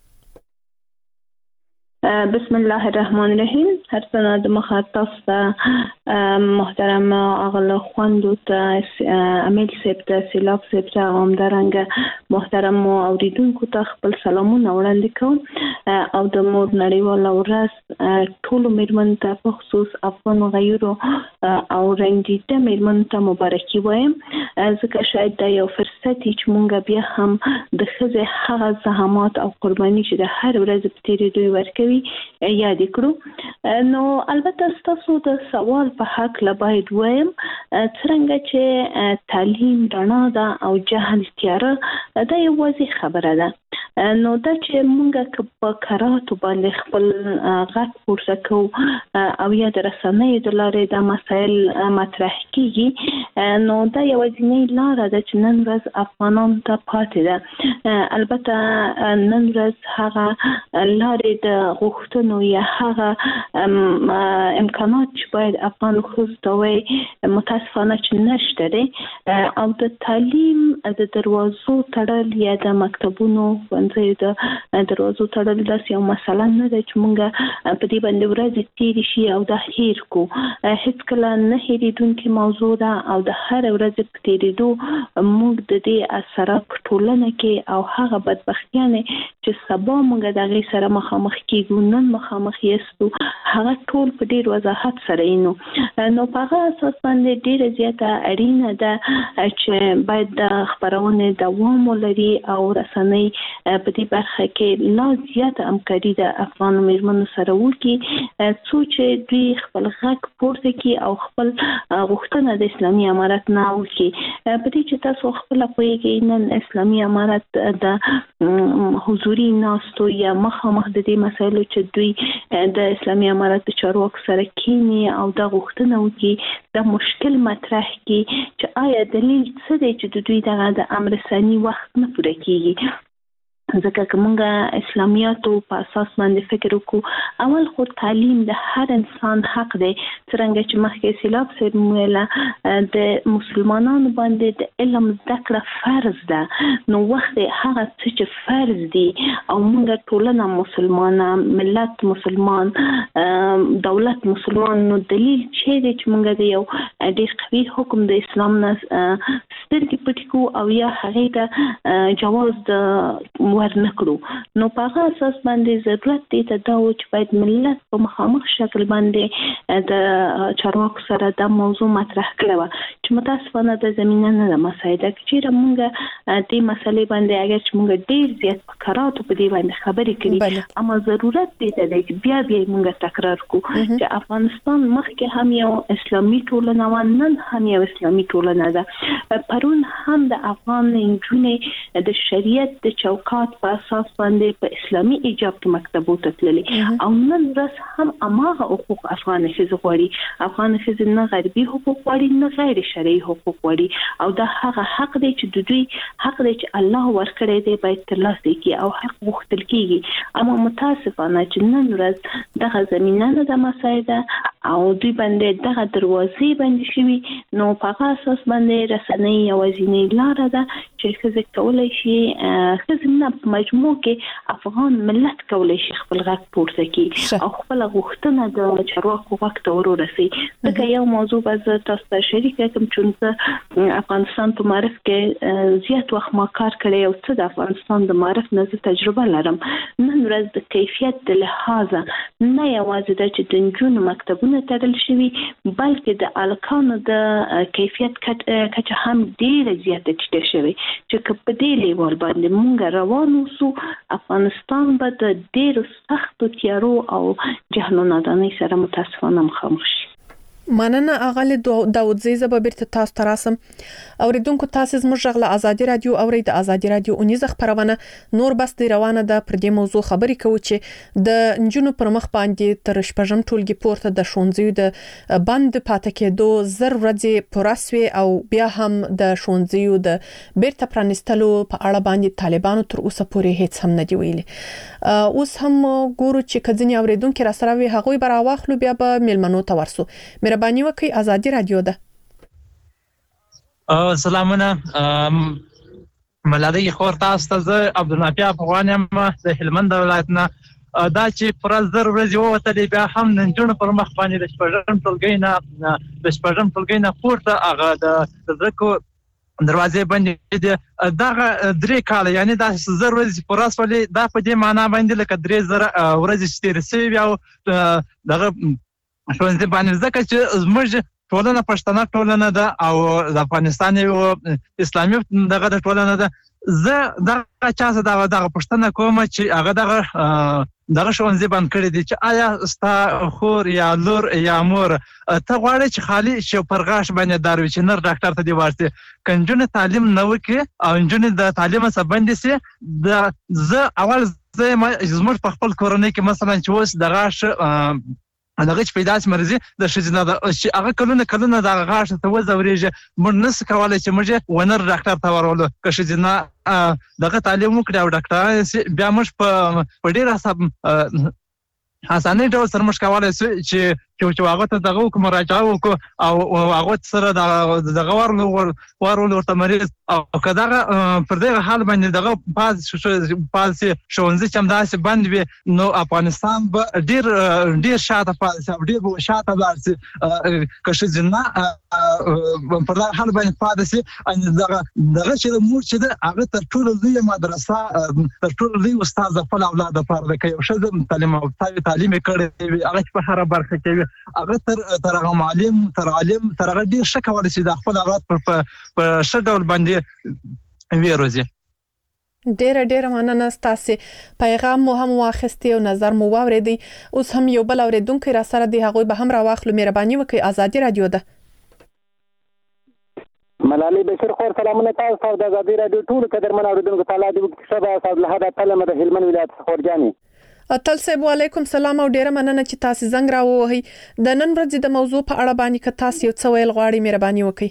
بسم الله الرحمن الرحیم. هر څنګه د مخاطب محترم اغل خوندو ته امیل سیب ته سیلاب سیب ته همدارنګه محترم اوریدونکو ته خپل سلامونه وړاندې کوم او د مور نړیواله ورځ ټول میرمن ته په خصوص افغان غیرو او رنګیته میرمن ته مبارکي وایم، ځکه شاید دا یو فرصت چې مونږ بیا هم د ښځې هغه زحمات او قرباني چې د هر ورځ په تیریدو ورکوي یاد کړو. نو البته تاسو د سوال په حق لا باید وایم څنګه چې تعلیم رڼا ده او جهل تیاره دا یو واضح خبره ده. نو دا چې موږ په قراراتو باندې خپل غږ پورته کوو او یا د رسنیو د لارې د مسایل مطرح کیږي نو دا یوازینۍ لاره ده چې نن ورځ افغانان ته پاتې ده. البته نن ورځ هغه لارې د غوښتنو یا هغه امکانات چې باید افغان ښځو ته وایي متاسفانه چې نشته دی او د تعلیم د دروازو تړل یا د مکتبونو ښوونځیو د دروازو تړل داسې یو مسله نه ده چې موږ په دې باندې ورځې تېرې شي او دا هیر کړو. هېڅکله نه هېرېدونکې موضوع ده او د هرې ورځې په تېرېدو موږ د دې اثرات په ټولنه کې او هغه بدبختیانې چې سبا موږ د هغې سره مخامخ کېږو نن مخامخ یاستو هغه ټول په ډېر وضاحت سره اینو. نو په هغه اساس باندې ډېره زیاته اړینه ده چې باید د خپرونې دوام ولري او رسنۍ په دې برخه کې لا زیاته همکاري د افغان مېرمنو سره وکړي څو چې دوی خپل غږ پورته کړي او خپل غوښتنه د اسلامي امارت نه وکړي. په دې چې تاسو خپله پوهېږئ نن اسلامي امارت د حضوري ناستو یا مخامخ د دې مسایلو چې دوی د اسلامي امارت د چارواکو سره کینی او د غوښتنه وکړي د مشکل مطرح کړي چې آیا دلیل څه دی چې د دوی دغه د امر ثاني وخت نه پوره کیږي. ځکه که موږ اسلامیاتو په اساس باندې فکر وکړو اول خو تعلیم د هر انسان حق دی څرنګه چې مخکې سیلاب صاحب ویله د مسلمانانو باندې د علم زده کړه فرض ده نو وخت هغه څه چې فرض دي او موږ ټولنه مسلمانه ملت مسلمان دولت مسلمان نو دلیل چې دی چې موږ د یو ډېر قوي حکم د اسلام نه سترګې پټې کړو او یا هغې ته جواز د ورنکړو. نو په هغه اساس باندې ضرورت دی ته دا و چې باید ملت په مخامخ شکل باندې د چارواکو سره دا موضوع مطرح کړی وه چې متاسفانه د زمینه نه ده مساعده که چېرې موږ دې مسلې باندې اگر چې موږ ډېر زیات په کراتو په دې باندې خبرې کړي اما ضرورت دی ته دی چې بیا بیا موږ تکرار کړو چې افغانستان مخکې هم یو اسلامي ټولنه وه نن هم یو اسلامي ټولنه ده. پرون هم د افغان نجونې د شریعت د چوکات په اساس باندې په اسلامي ایجاب کې مکتبو ته تللې او نن ورځ هم هماغه حقوق افغان ښځې غواړي. افغان ښځې نه غربي حقوق غواړي نه غیر شرعي حقوق غواړي او دا هغه حق دی چې د دوی حق دی چې الله ورکړی دی باید ترلاسه کړي او حق غوښتل کېږي. اما متاسفانه چې نن ورځ دغه زمینه نه ده مساعده او دوی باندې دغه دروازې بندې شوي نو په هغه اساس باندې رسنۍ یوازینۍ لاره ده چې ښځې کولی شي ښځې نه په مجموع کې افغان ملت کولی شي خپل غږ پورته کړي او خپله غوښتنه د چارواکو غږ ته ور ورسوي. ځکه یو موضوع به زه تاسو ته شریکه کړم چې زه افغانستان په معرف کې زیات وخت ما کار کړی او څه د افغانستان د معرف نه زه تجربه لرم. نن ورځ د کیفیت د لحاظه نه یوازې ده چې د نجونو مکتبونه تړل شوي بلکې د هلکانو د کیفیت کچه هم ډېره زیاته ټیټه شوې چې که په دې لیول باندې موږ روان اوسو افغانستان به د ډېرو سختو تیارو او جهل و نادانۍ سره متاسفانه مخامخ شي. مننه اغلی داودزی زه به بیرته تاسو ته راسم. اوریدونکو تاسو زموږ غږ له ازادي رادیو اورئ. د ازادي رادیو اونیزه خبرونه نور بس دی روانه ده. پر دې موضوع خبرې کوو چې د نجونو پر مخ باندې تر شپږم ټولګي پورته د ښوونځیو د بند پاتې کېدو زر ورځې پوره سوې او بیا هم د ښوونځیو د بیرته پرانیستلو په اړه باندې طالبانو تر اوسه پورې هیڅ هم نه دی ویلي. اوس هم ګورو چې کځنی اوریدونکو را سره وي هغوی به راواخلو بیا به میلمنو ته ورسو. مهرباني وکړئ ازادي رادیو ده. سلامونه ملالۍ خور تاسو ته زه عبدالنافع افغان یم د هلمند ولایت نه. دا چې پر زر ورځې ووتلې بیا هم د نجونو پر مخ باندې د شپږم ټولګي نه د شپږم ټولګي نه پورته هغه د زده کړو دروازې بندې دي. دغه درې کاله یعنې دا زر ورځې پوره شولې دا په دې معنا باندې لکه درې زره ورځې چې تېرې شوې وي او دغه ښوونځي باندې ځکه چې زموږ ټولنه پښتنه ټولنه ده او د افغانستان یو اسلامي دغه د ټولنه ده زه دا چا څه دا دغه پښتنه کوم چې هغه دغه دغه ښوونځي بند کړی دي چې آیا ستا خور یا لور یا مور ته غواړي چې خالي شي پر غاښ باندې دار وي چې نر ډاکټر ته دی ورسي کنجونه تعلیم نه وکي او انجونه د تعلیم څخه بند سي د زه اول زه زموږ په خپل کورنۍ کې مثلا چې اوس د غاښ دغه چې پیدا شي مرزي د شجنه د چې هغه کلونه کلونه د غاښ ته وزوريږي موږ نس کولای چې موږ ونر ډاکټر ته ورولو که شجنه دغه تعلیم وکړي او ډاکټر بیا موږ په ډیر حساب حسانه ډول سره موږ کولای چې چې هغه ته دغه کوم مراجعه وکړو او هغه سره دغه ورلو ورلو ورته مریض او کداغه پر دغه حال باندې دغه پاز پاز شونځي چې همداسې بند وي نو افغانستان به ډیر ډیر شاته پاتې ډیر شاته لاړ شي که شجنه پر دغه حال باندې پاتې شي ان دغه دغه چې مور چې د هغه تر ټولو لوی مدرسه تر ټولو لوی استاد خپل اولاد لپاره کوي او شزم تعلیم او تعلیم کړي هغه په هر برخه کې هغه تر تر هغه معلم تر عالم تر هغه ډیر شکه ورسې د خپل اولاد په په شډول باندې ویروزي ډېر ډېر مننه ستاسو پیغام مو هم واخستي او نظر مو واوریدي اوس هم یو بل اوریدونکو را سره دی هغه به هم را واخلو مهرباني وکړئ آزادي رادیو ده ملالي بشیر خور سلامونه تاسو ته د آزادي رادیو ټول قدرمن اوریدونکو تعالی دې شبا صاحب له هدا تلمه د هلمند ولایت خورجاني اتل صاحب علیکم سلام او ډیره مننه چې تاسو زنګ راووهی د نن ورځې د موضوع په اړه باندې که تاسو یو څه ویل غواړئ مهرباني وکړئ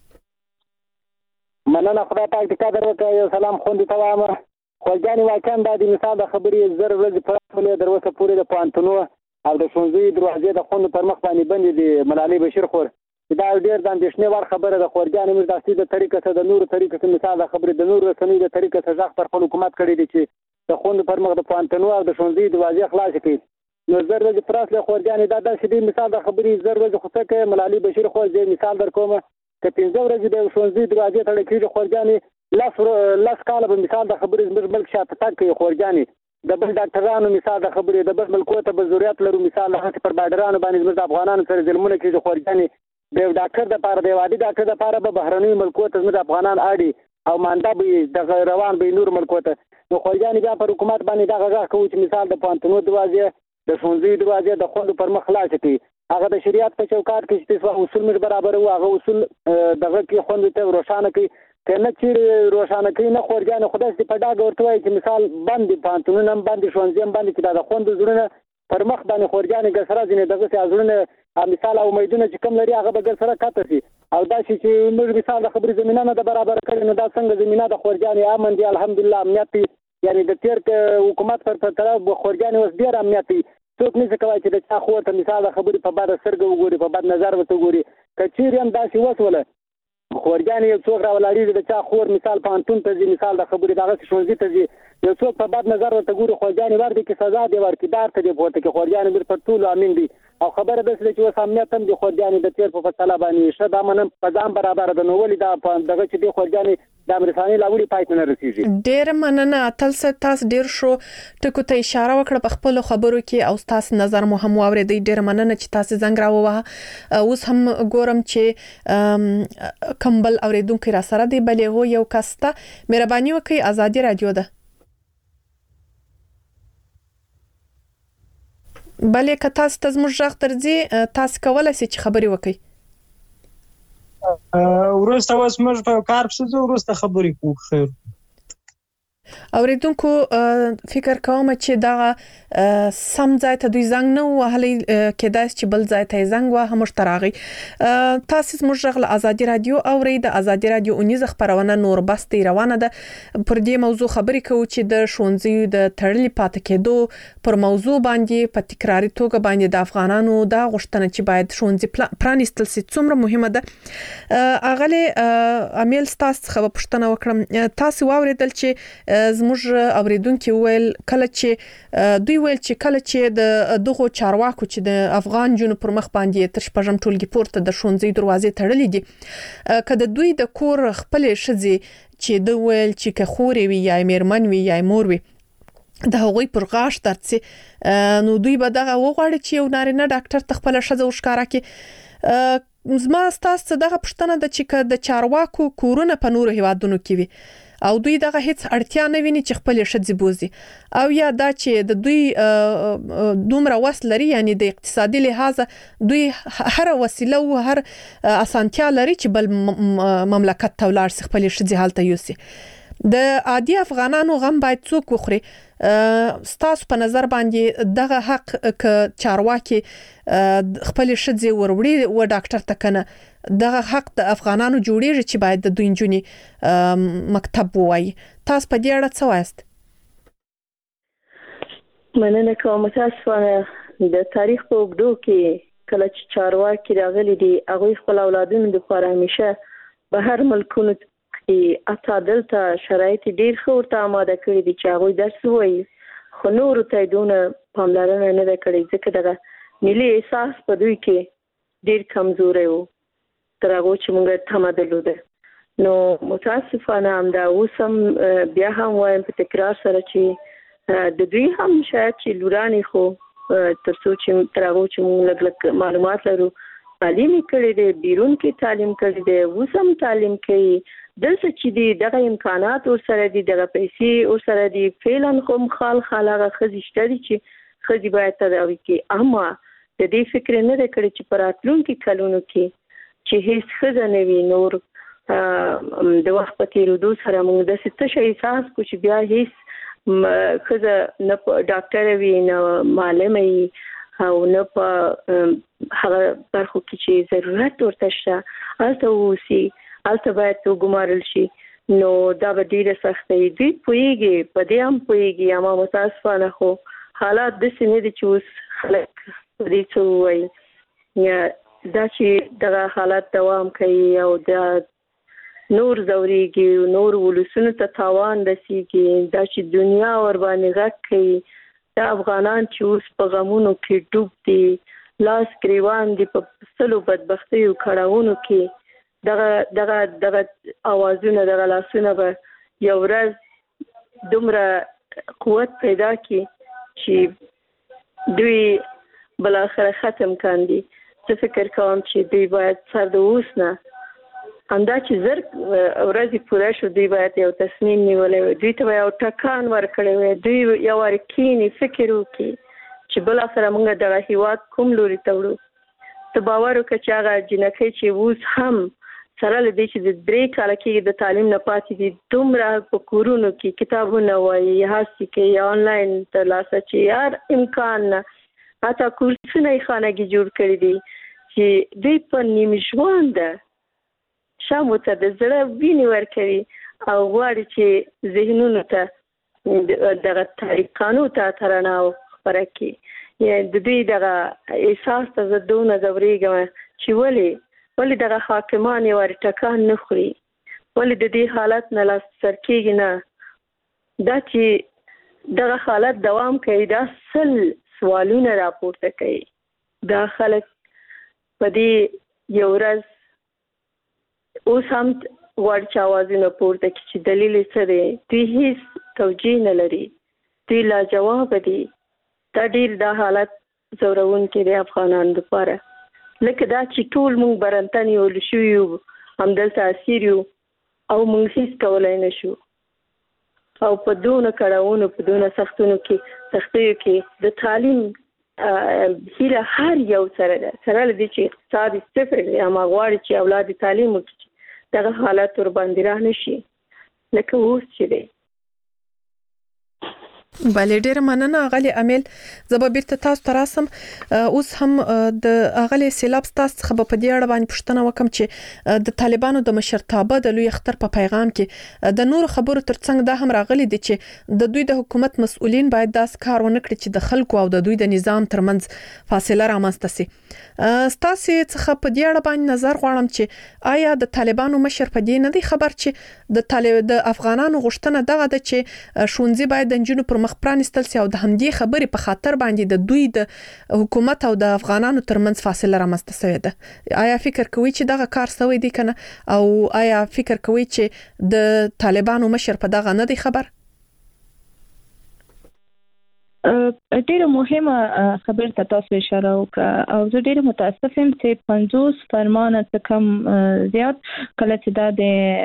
مننه خدای پاک دې قدر وکړي یو سلام خوندې ته وایم خورجاني واقعا دا د مثال د خبرې زر ورځې په ټولې دروسه پورې د پوهنتونو او د ښوونځي دروازې د خوندو پر مخ باندې بندې دي ملالي بشیر خور دا ډېر د اندېښنې وړ خبره ده خورجاني موږ داسې د طریقه څخه د نورو طریقه څخه مثال د خبرې د نورو رسنیو د طریقه څخه ځخ پر خپل حکومت کړی دی چې د خوند پر مخ د پوهنتونو او د ښوونځي دروازې خلاص کړي نو زر ورځې پر اصل خورجاني دا داسې دی مثال د خبرې زر ورځې خو څه کوي ملالي بشیر خور دې مثال در کوم که پنځه ورځې د ښوونځي دروازې تړل کېږي خورجاني لس لس کاله به مثال د خبرې زموږ ملک شاته تګ کوي خورجاني د بل ډاکټرانو مثال د خبرې د بل ملکو ته به ضرورت لرو مثال هغه پر بادرانو باندې زموږ د افغانانو سره ظلمونه کېږي خورجاني د یو ډاکټر دپاره د یو عادي ډاکټر دپاره به بهرنیو ملکو ته زموږ افغانان اړي او مانده به دغه روان به نور ملکو ته نو خورجاني بیا پر حکومت باندې دغه غږ کوي چې مثال د پوهنتونو دروازې د ښوونځیو دروازې د خوندو پر مخ خلاصې کړي هغه د شریعت په چوکاټ کې چې اصول موږ برابر وو هغه اصول دغه کې خوندو ته روښانه کړي که نه چیرې روښانه کوي نه خورجاني خدای دې په ډاګه ورته وایي چې مثال بند پوهنتونونه هم بند ښوونځي هم بند چې دا د خوندو زړونه پر مخ باندې خورجاني ګسره ځینې دغسې زړونه مثال او امیدونه چې کم لري هغه به ګسره کته شي او دا چې موږ مثال د خبرې زمینه نه ده برابر کړې نو دا څنګه زمینه د خورجاني امن دی الحمدلله امنیت دی یعنی د تیر حکومت پر طرف خورجاني اوس ډېر امنیت دی څوک نشي کولی چې د چا خور ته مثال د خبرې په بده سترګه وګوري په بد نظر ورته وګوري که چیرې هم داسې وسوله خورجاني یو څوک راولاړېږي د چا خور مثال پوهنتون ته ځي مثال د خبرې دغسې ښوونځي ته ځي یو څوک په بد نظر ورته ګوري خورجاني ورکړي کې سزا دی ورکړي دار ته دی پورته کړي خورجاني موږ پر ټولو امین دي او خبره داسې ده چې اوس امنیت هم د خورجاني د تیر په فیصله باندې ښه دا منم په ځان برابره ده نو ولې دا دغه چې دی خورجاني د امرساني لا ولې پای ته نه رسېږي ډېره مننه اتل صاحب تاسو ډېر ښو ټکو ته اشاره وکړه په خپلو خبرو کې او ستاسو نظر مو هم واورېدی ډېره مننه چې تاسو زنګ راووهه اوس هم ګورم چې کمبل اورېدونکي را سره دی بلې هو یو کس ته مهرباني وکړئ آزادي رادیو ده بلې که تاسو ته زموږ غږ درځي تاسو کولی شئ چې خبرې وکړئ وروسته اوس موږ په کار پسې ځو وروسته خبرې کوو خیر اوریدونکو فکر کوم چې دا سم ځای ته دوی زنګ نه وهلی کېدای چې بل ځای ته زنګ وه موږ ته راغی تاسو زموږ غږ له آزادي رادیو اورئ د آزادي رادیو اونیزه خپرونه نور بس دی روانه ده پر دې موضوع خبرې کوو چې د ښوونځیو د تړلي پاتې کېدو پر موضوع باندې په تکراري توګه باندې د افغانانو دا غوښتنه چې باید ښوونځي پرانیستل شي څومره مهمه ده اغلې امیل ستاسو څخه پوښتنه وکړم تاسو واوریدل چې زموږ اوریدونکو ویل کله چې دوی ویل چې کله چې د دغه چارواکو چې د افغان جنو پر مخ باندې تر شپږم ټولګي پورته د ښوونځي دروازې تړلې دي کله دوی د کور خپل شذي چې دوی ویل چې که خورې وي یا میرمن وي یا مور وي د هغوی پر غاښ درڅي نو دوی به دغه وغواړي چې یو نارینه ډاکټر ته خپل شذ وشکاره کړي زما ستاسو دغه پښتنه د چې د چارواکو کورونه په نورو هیوادونو کې وي او دوی دغه هیڅ اړتیا نه ویني چې خپل شذ بوزي او یا دا چې د دوی دومره وس لري یعنی د اقتصادي لحاظ دوی هر وسیله او هر اسانتیا لري چې بل مملکت ته ولاړ سي خپل شذ حالت یوسي د عادي افغانانو غم باید څوک وخوري ستاسو په نظر باندې دغه حق ک چارواکي خپل شذ وروړي و ډاکټر تکنه دغه حق د افغانانو جوړیږي چې باید د دوی جونی مکتب وای تاسو په دې اړه څه وایست مننه کوم تاسو د تاریخ په وګړو کې کله چې چارواکي راغلي دي هغه خپل اولادونو لپاره همیشه به هر ملکونو اته دلته شرایط ډیر ښه ورته آماده کړی دي چې هغه درس وایي خو نور ته دونه پاملرنه نه کړې ځکه دغه ملي احساس په دوی کې ډیر کمزوري وو تر هغه چې موږ تمدلو ده نو متاسفانه هم دا اوسم بیا هم وایم په تکرار سره چې د دوی هم شاید چې لورانی خو تر څو چې تر هغه چې موږ لږ لږ معلومات لرو تعلیم کړی دی بیرون کې تعلیم کړی دی اوسم تعلیم کوي دلته چې دی دغه امکانات ور سره دي دغه پیسې ور سره دي فعلا کوم خال خاله خزشته دي چې خزي باید تداوي کې اما د دې فکر نه کړی چې پراتلون کې کلونو کې چې هیڅ خزه نه وي نور د وخت په تیرېدو سره موږ د ست شي احساس کو چې بیا هیڅ خزه نه ډاکټر وي نه معلم وي او نه په هغه برخو کې چې ضرورت ورته شته البته وسی البته باید وګمارل شي نو دا به ډیره سختي دي پويږي په دې هم پويږي اما متاسفانه خو حالات د سینې دي چې اوس خلک دې څه وایي یا دا چې دغه حالات دوام کوي او دا نور زوريږي نور ولسونو ته تاوان رسیږي دا چې دنیا ور باندې غږ کوي دا افغانان چې اوس په غمونو کې ډوب دي لاس گریوان دي په سلو بدبختي او کړهونو کې دغه دغه دغه اوازونه دغه لاسونه به یو ورځ دومره قوت پیدا کی چې دوی بل اخر ختم کاندي څه فکر کوم چې دوی باید سر د اوس نه اندا چې زر ورځې پوره شو دوی باید یو تصمیم نیولې دوی ته یو ټکان ورکړی وي دوی یو ورکینی فکر وکړي چې بل اخر موږ دغه هیواد کوم لوري ته وړو ته باور وکړه چې هغه جنکې چې اوس هم سره لدی چې د درې کال کې د تعلیم نه پاتې دي دومره په کورونو کې کتابونه وایي هڅه کوي آنلاین ترلاسه چې یار امکان نه حتی کورسونه یې خانګي جوړ کړی دي چې دوی په نیم ژوند شامو ته د زړه ویني ورکوي او غواړي چې ذهنونو ته دغه طریقانو ته ترناو خبره کړي یا د دوی دغه احساس ته زدونه زوريږم چې ولې ولې دغه حاکمان یې ور ټکان نه خوري ولې د دې حالت نه لاس سر کېږي نه دا چې دغه حالت دوام کوي دا سل سوالونه راپورته کوي دا خلک په دې یو ورځ اوس هم ورچ اوازونه پورته کوي چې دلیل څه دی دوی هیڅ توجیه نه لري دوی لا جواب دي دا ډیر دا حالت زورون کې د افغانانو لپاره لکه دا چې ټول مونږ برنتن یو لشو یو همدلته اسیر یو او مونږ هیڅ کولای نشو او په دونه کړهونو په دونه سختونو کې سختیو کې د تعلیم هیله هر یو سره ده سره لدی چې اقتصادي صفر دی اما غواړي چې اولاد تعلیم وکړي دغه حالت ور باندې را نشي لکه اوس چې دی بله ډیر مننه غلي امیل زبا بیرته تاسو تراسم اوس هم د غلي سیلاب تاسو خبر په دې اړه باندې پوښتنه وکم چې د طالبانو د مشرتابه د لوی اختر په پیغام کې د نور خبرو ترڅنګ دا هم راغلي دي چې د دوی د حکومت مسؤلین باید داس کار ونه کړي چې د خلکو او د دوی د نظام ترمنځ فاصله رامنځته شي ستاسو څخه په دې اړه باندې نظر غواړم چې آیا د طالبانو مشر په دې نه دی خبر چې د طالب د افغانانو غوښتنه دغه ده چې شونځي باید د جنونو پر مخ پرانستل سي او د همدې خبرې په خاطر باندې د دوی د حکومت او د افغانانو ترمنځ فاصله رامنځته شوې ده آیا فکر کوي چې دغه کار سوی دی کنه او آیا فکر کوي چې د طالبانو مشر په دغه نه دی خبر ډیره مهمه خبره ته تاسو اشاره وکړه او زه ډیره متاسفم چې پنځوس فرمانه څخه کم زیات کله چې دا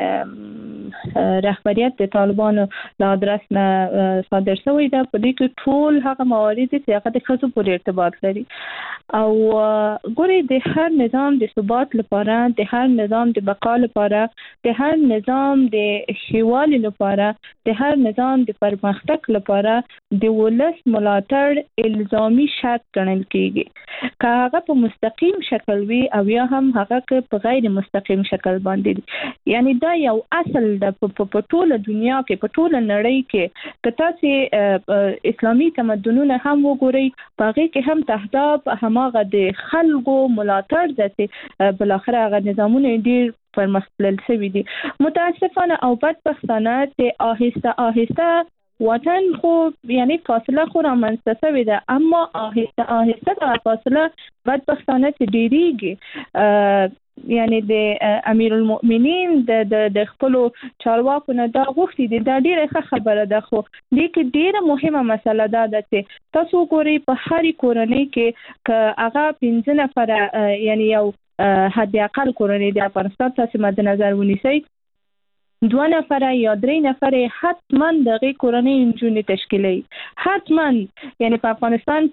د رهبریت د طالبانو له ادرس نه صادر شوی دا په دې کې ټول هغه موارد چې هغه د ښځو پورې ارتباط لري او ګوري د هر نظام د ثبات لپاره د هر نظام د بقا لپاره د هر نظام د ښهوالي لپاره د هر نظام د پرمختګ لپاره د ولس ملاتړ الزامي شرط ګڼل کیږي که هغه په مستقیم شکل وي او یا هم هغه په غیر مستقیم شکل باندې یعنی دا یو اصل د په ټوله دنیا کې په ټوله نړۍ کې که تاسو اسلامي تمدنونه هم وګورئ په هغه کې هم تهداب هماغه د خلکو ملاتړ د بل اخر هغه نظامونه ډیر پرمختلل شوي دي متاسفانه او بدبختانه چې آهسته آهسته وطن خو یعنی فاصله خو رامنځته شوې ده اما آهسته آهسته دا فاصله بدبختانه چې ډیریږي یعنی د امیر المؤمنین د د خپل چارواکو نه دا غوښتي دي دا ډیره ښه خبره ده خو دې کې ډیره مهمه مسله ده چې تاسو ګورئ په هرې کورنۍ کې که هغه پنځه نفره یعنی یو حد اقل کورنۍ د افغانستان تاسو مد نظر ونیسئ دوه نفره یا درې نفره حتما دغه کورنۍ انجونې تشکیلي حتما یعنی په افغانستان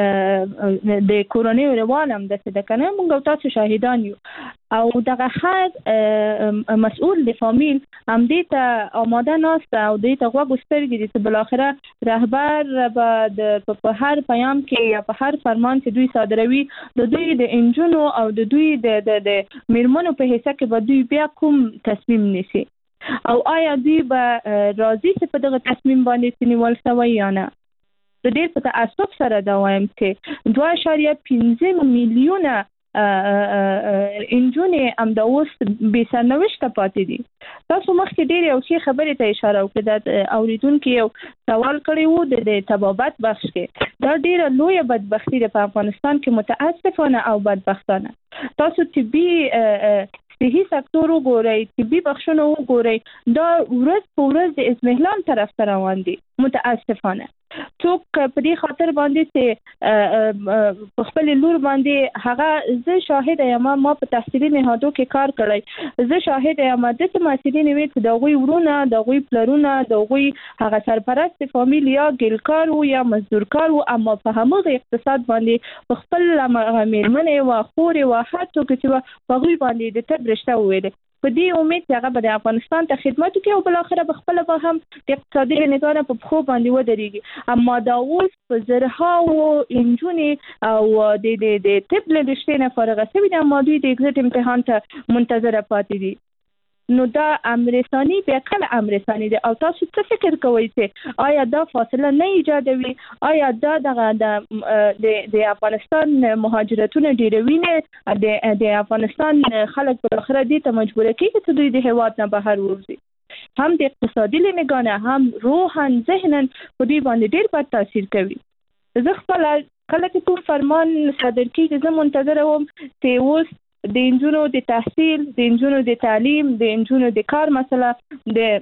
کې د کورنۍ روان هم د څه کنه موږ تاسو شاهدان یو او دغه هر مسؤل د فامیل هم دې ته آماده ناست او دې ته غوږ سترګې چې بل اخره رهبر به په هر پیام کې یا په هر فرمان چې دوی صادروي د دوی د انجونو او د دوی د د میرمنو په حصہ کې به دوی بیا کوم تصمیم نیسي او آیا دوی به راضي چې په دغه تصمیم باندې نیول شوی یا نه د ډېر په تعصب سره دا وایم چې دوه اعشاریه پنځه میلیونه انجونې هم د اوس بې سرنوشته پاتې دي تاسو مخکې ډېرې یو ښې خبرې ته اشاره وکړه د اوریدونکي یو سوال کړی و د طبابت بخش کې دا ډېره لویه بدبختي ده په افغانستان کې متاسفانه او بدبختانه تاسو طبي صحي سکتور وګورئ طبي بخشونه وګورئ دا ورځ په ورځ د اضمحلال طرف ته روان دي متاسفانه څوک په دې خاطر باندې چې په خپل لور باندې هغه زه شاهد یم ما په تحصیلي نهادو کې کار کړی زه شاهد یم د محصلین وی چې د غوي ورونه د غوي پلرونه د غوي هغه سرپرست فامیل یا ګلکار او یا مزدورکار او اما په همغه اقتصاد باندې په خپل میرمنې او خور او حتی چې په غوي باندې د تبرشته ویل په دې امید چې هغه به افغانستان ته خدمت وکړي او بل اخر به خپل به هم د اقتصادي نظام په خو باندې ودرېږي اما دا اوس په زرها او انجونې او د د د طب له رشتې نه فارغ شوي دي اما دوی د ایگزیټ امتحان ته منتظره پاتې دي نو دا امرسانی بیا کله امرسانی دی او تاسو څه فکر کوئ چې آیا دا فاصله نه ایجادوي آیا دا دغه د د افغانستان مهاجرتونه ډیروي نه د د افغانستان خلک په اخر دي ته مجبور کیږي چې دوی د هیواد نه بهر وځي هم د اقتصادي لنګانه هم روحاً ذهناً په دې باندې ډیر بد تاثیر کوي زه خپل کله چې کوم فرمان صادر کیږي زه منتظر وم چې اوس د انجونو د تحصیل د انجونو د تعلیم د انجونو د کار مسله د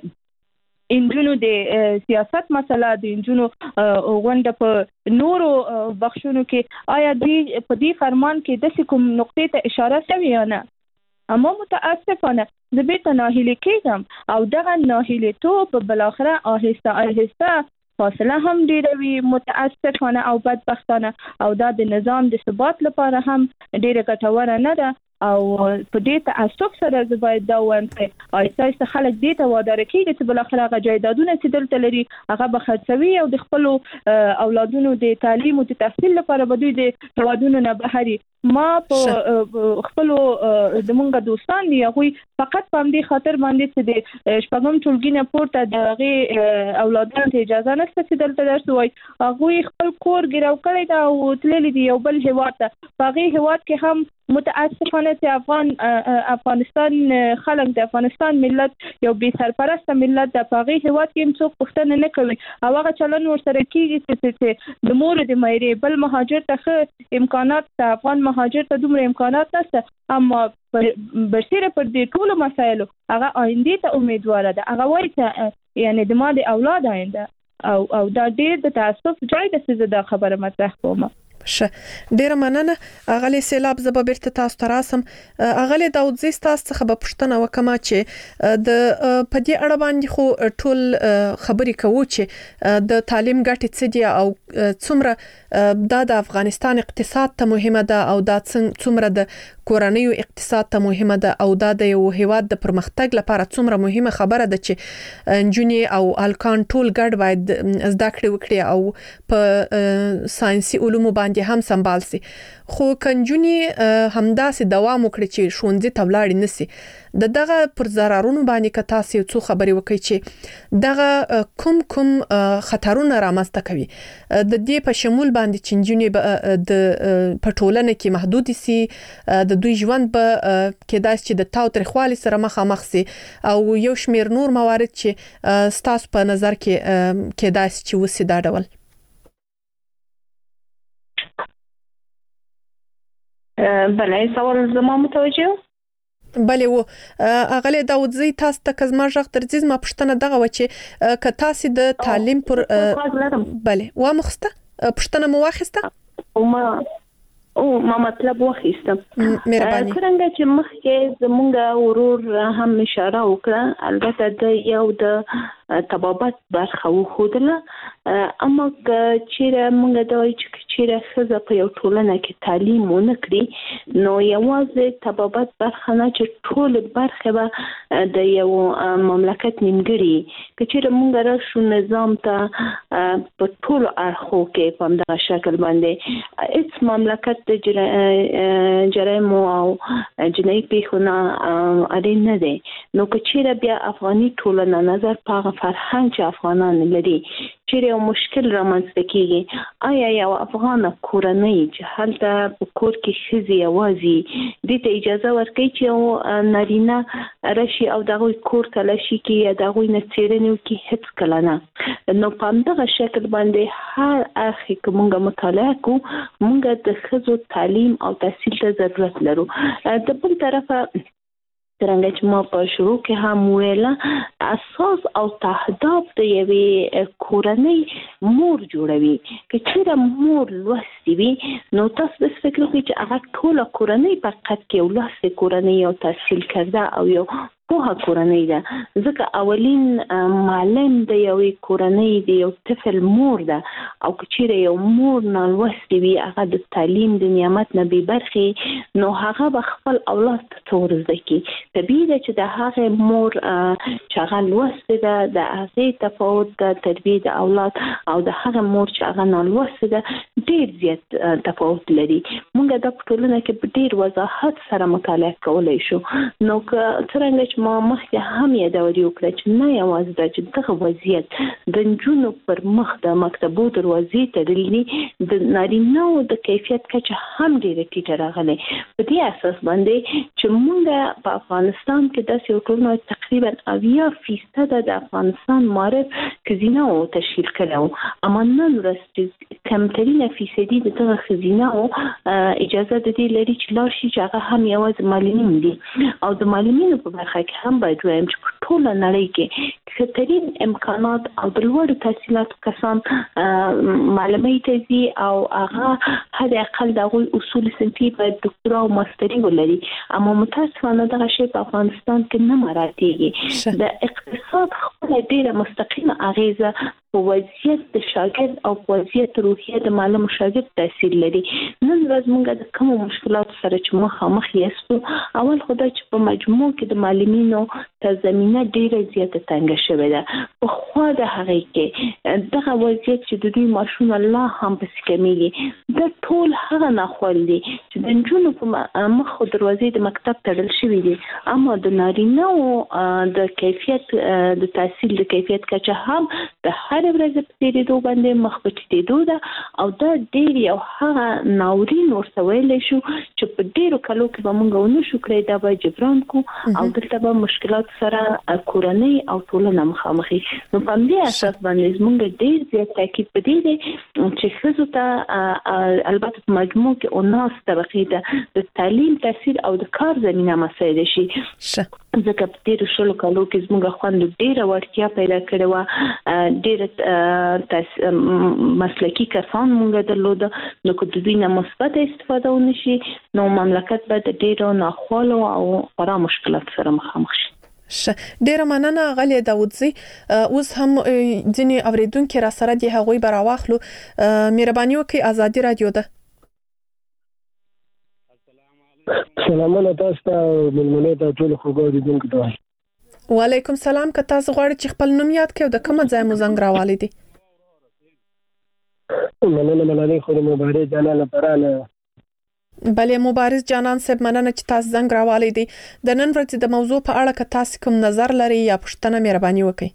انجونو د سیاست مسله د انجونو غونډه په نورو بخښونو کې آیا دوی په دې فرمان کې د کوم نقطې ته اشاره شوی یا نه اما متاسفانه زه بیرته ناهیلي کېږم او دغه ناهیلیتوب بالاخره آهسته آهسته فاصله هم ډیروي متاسفانه او بدبختانه او دا د نظام د ثبات لپاره هم ډیره ګټوره نه ده او په دې تعصب سره زه باید دا وایم چې آیسته آیسته خلک دې ته واداره کېږي چې بالاخره هغه جایدادونه چې دلته لري هغه به خرڅوي او د خپلو اولادونو د تعلیم او د تحصیل لپاره به دوی د هېوادونو نه بهري ما په خپلو زمونږ دوستان دي هغوی فقط په همدې خاطر باندې چې د شپږم ټولګي نه پورته د هغې اولادانو ته اجازه نشته چې دلته درس ووایي هغوی خپل کور ګیرو کړی ده او تللي دي یو بل هېواد ته په هغې هېواد کې هم متاسفانه چې افغان افغانستان خلک د افغانستان ملت یو بې سرپرسته ملت د هغې هېواد کې هم څوک پوښتنه نه کوي او هغه چلن ورسره کېږي چې د مور د مایرې بل مهاجر ته ښه امکانات د افغان مهاجر ته دومره امکانات نشته اما برسیره پر دې ټولو مسایلو هغه آیندې ته امیدواره ده هغه وایي چې یعنی د ما د اولاد آینده او او دا ډېر د تاسف ځای د څه د خبره مطرح کوم. شه ډیره مننه اغلی سیلاب زب بیرته تاسو ته راسم. اغلی داود زی تاسو څخه به پښتنه وکما چې د پدې اړه باندې خو ټول خبرې کوو چې د تعلیم ګټې څه دي او څومره دا د افغانستان اقتصاد ته مهمه ده او دا څومره د کورنیو اقتصاد ته مهمه ده او دا د یو هیواد د پرمختګ لپاره څومره مهمه خبره ده چې انجونی او الکان ټول ګډ باید زده کړې وکړي او په ساينسي علومو باندې هم سمبال سي. خو کنجونی همداسې دوام وکړي چې شونځي تبلاړي نسی د دغه پر ضررونو باندې کتا سي څو خبرې وکړي چې دغه کوم کوم خطرونه رامنځته کوي د دې په شمول باندې چې انجونی د پټولنه کې محدود سي د دوی ژوند به کېدای چې د تاو ترخوالي سره مخامخ سي او یو شمیر نور موارد چې ستاسو په نظر کې کېدای چې وسی دا ډول. بله سوال زما متوجه بله و اغلی داود زی تاسو ته کزما ژغ درځي ما پښتنه دغه و چې ک تاسو د تعلیم پر بله و مخسته پښتنه مو واخسته او ما او ما مطلب واخیستم. مهرباني څنګه چې مخکې زمونږ ورور هم اشاره وکړه البته د یو د تبابت برخه وخودله اما چې موږ د وایي چې چې ښځه په یو ټولنه کې تعلیم ونه کړي نو یوازې تبابت برخه نه چې ټول برخه به د یو مملکت نیمګړي که چیرې موږ راشو نظام ته په ټولو اړخو کې په همدغه شکل باندې هیڅ مملکت د جرایمو او جنایي پیښو نه اړین نه دی نو که چیرې بیا افغاني ټولنه نظر په فرهنګ چې افغانان لري چې یو مشکل رامنځته کیږي آیا یو افغان کورنۍ چې هلته په کور کې ښځې یوازې دې ته اجازه ورکوي چې یو نارینه راشي او دغه کور ته لشي کې یا دغه نه څیړنې وکړي هیڅ کله نه نو په همدغه شکل باندې هر اړخ کې موږ مطالعه کوو موږ د ښځو تعلیم او تحصیل ته ضرورت لرو. د بل طرفه څنګه چې ما په شروع کې هم ویله اساس او تهداب د یوې کورنۍ مور جوړوي که چیرې مور لوستې وي نو تاسو د فکر وکړئ چې هغه ټوله کورنۍ په حقیقت کې یو لوستې کورنۍ او تحصیل کرده او یو پوهه کورنۍ ده ځکه اولین معلم د یوې کورنۍ د یو طفل مور ده او که چیرې یو مور نالوستې وي هغه د تعلیم د نعمت نه بې برخې نو هغه به خپل اولاد ته څه ور زده کړي. طبیعي ده چې د هغې مور چې هغه لوستې ده د هغې تفاوت د تربیې د اولاد او د هغه مور چې هغه نالوستې ده ډېر زیات تفاوت لري. موږ دا په ټولنه کې په ډېر وضاحت سره مطالعه کولی شو نو که څرنګه ما مخکې هم یادوري وکړه چې نه یوازې دا چې دغه وضعیت د نجونو پر مخ د مکتبو دروازې تړلي د نارینه‌و د کیفیت کچه هم ډېره ټیټه راغلې په دې اساس باندې چې موږ په افغانستان کې داسې یو ټولنه تقریبا اویا فیصده د افغانستان معارف ښځینه‌و تشکیل کړی و اما نن ورځ کمترینه فیصدي د دغه ښځینه‌و اجازه د دې لري چې لاړ شي چې هغه هم یوازې معلمین دي او د معلمینو په برخه کې هم باید وایم چې په ټوله نړۍ کې ښه امکانات او د لوړو تحصیلاتو کسان معلمۍ ته ځي او هغه حد اقل د هغوی اصول صنفي باید دکتورا او ماستري ولري اما متاسفانه دغه شی په افغانستان کې نه مراعاتېږي. د اقتصاد خپله ډېره مستقیمه اغیزه په وضعیت د شاګرد او په وضعیت روحیه د معلم او شاګرد تاثیر لري. نن ورځ موږ د کومو مشکلاتو سره چې مخامخ یاستو اول خدای چې په مجموع کې د معلمینو ته زمینه ډېره زیاته تنګه شوې ده. پخوا د هغې کې دغه وضعیت چې د دوی معاشونه لا هم پسې کمیږي دا ټول هغه ناخوال دي چې د نجونو په مخ دروازې د مکتب تړل شوي دي اما د نارینه‌و د کیفیت د تحصیل د کیفیت کچه هم د هر ورځ په تېرېدو باندې مخ په ټیټېدو ده او دا ډېر یو هغه ناورین ورته ویلی شو چې په ډېرو کلو کې به موږ ونه شو کړی دا به جبران کړو او دلته به مشکلات سره کورنۍ او ټولنه مخامخي. نو په همدې اساس باندې زموږ ډېر زیات تاکید په دې دی چې ښځو ته البته په مجموع کې اوناس طبقې ته د تعلیم تحصیل او د کار زمینه مساعده شي. ځکه په تیر شلو کالو کې زموږ خوند ډیره وړتیا پیدا کړې و ډیره مسلکی کسان موږ درلود نو که د دوی نه مثبت استفاده ونشي نو مملکت به د ډیرو ناخوالو او خورا مشکلات سره مخامخ شي. ډیره مننه غلې داودزی. اوس هم ځینې اوریدونکو را سره دی هغوی براواخلو. مهرباني وکړئ ازادي رادیو ده. سلامونه تاسو ته ملمنه ته ټول خوګوریدونکو ته. وعلیکم سلام. که تاسو غواړئ چې خپل نوم یاد کړئ او د کوم ځای مو زنګ راوالي دي؟ مننه ملالۍ خو مبارک جانان پرانه. بله مبارز جانان صاحب مننه چې تاسو زنګ راوالي دي. د نن ورځې د موضوع په اړه که تاسو کوم نظر لري یا پوښتنه مهرباني وکړئ.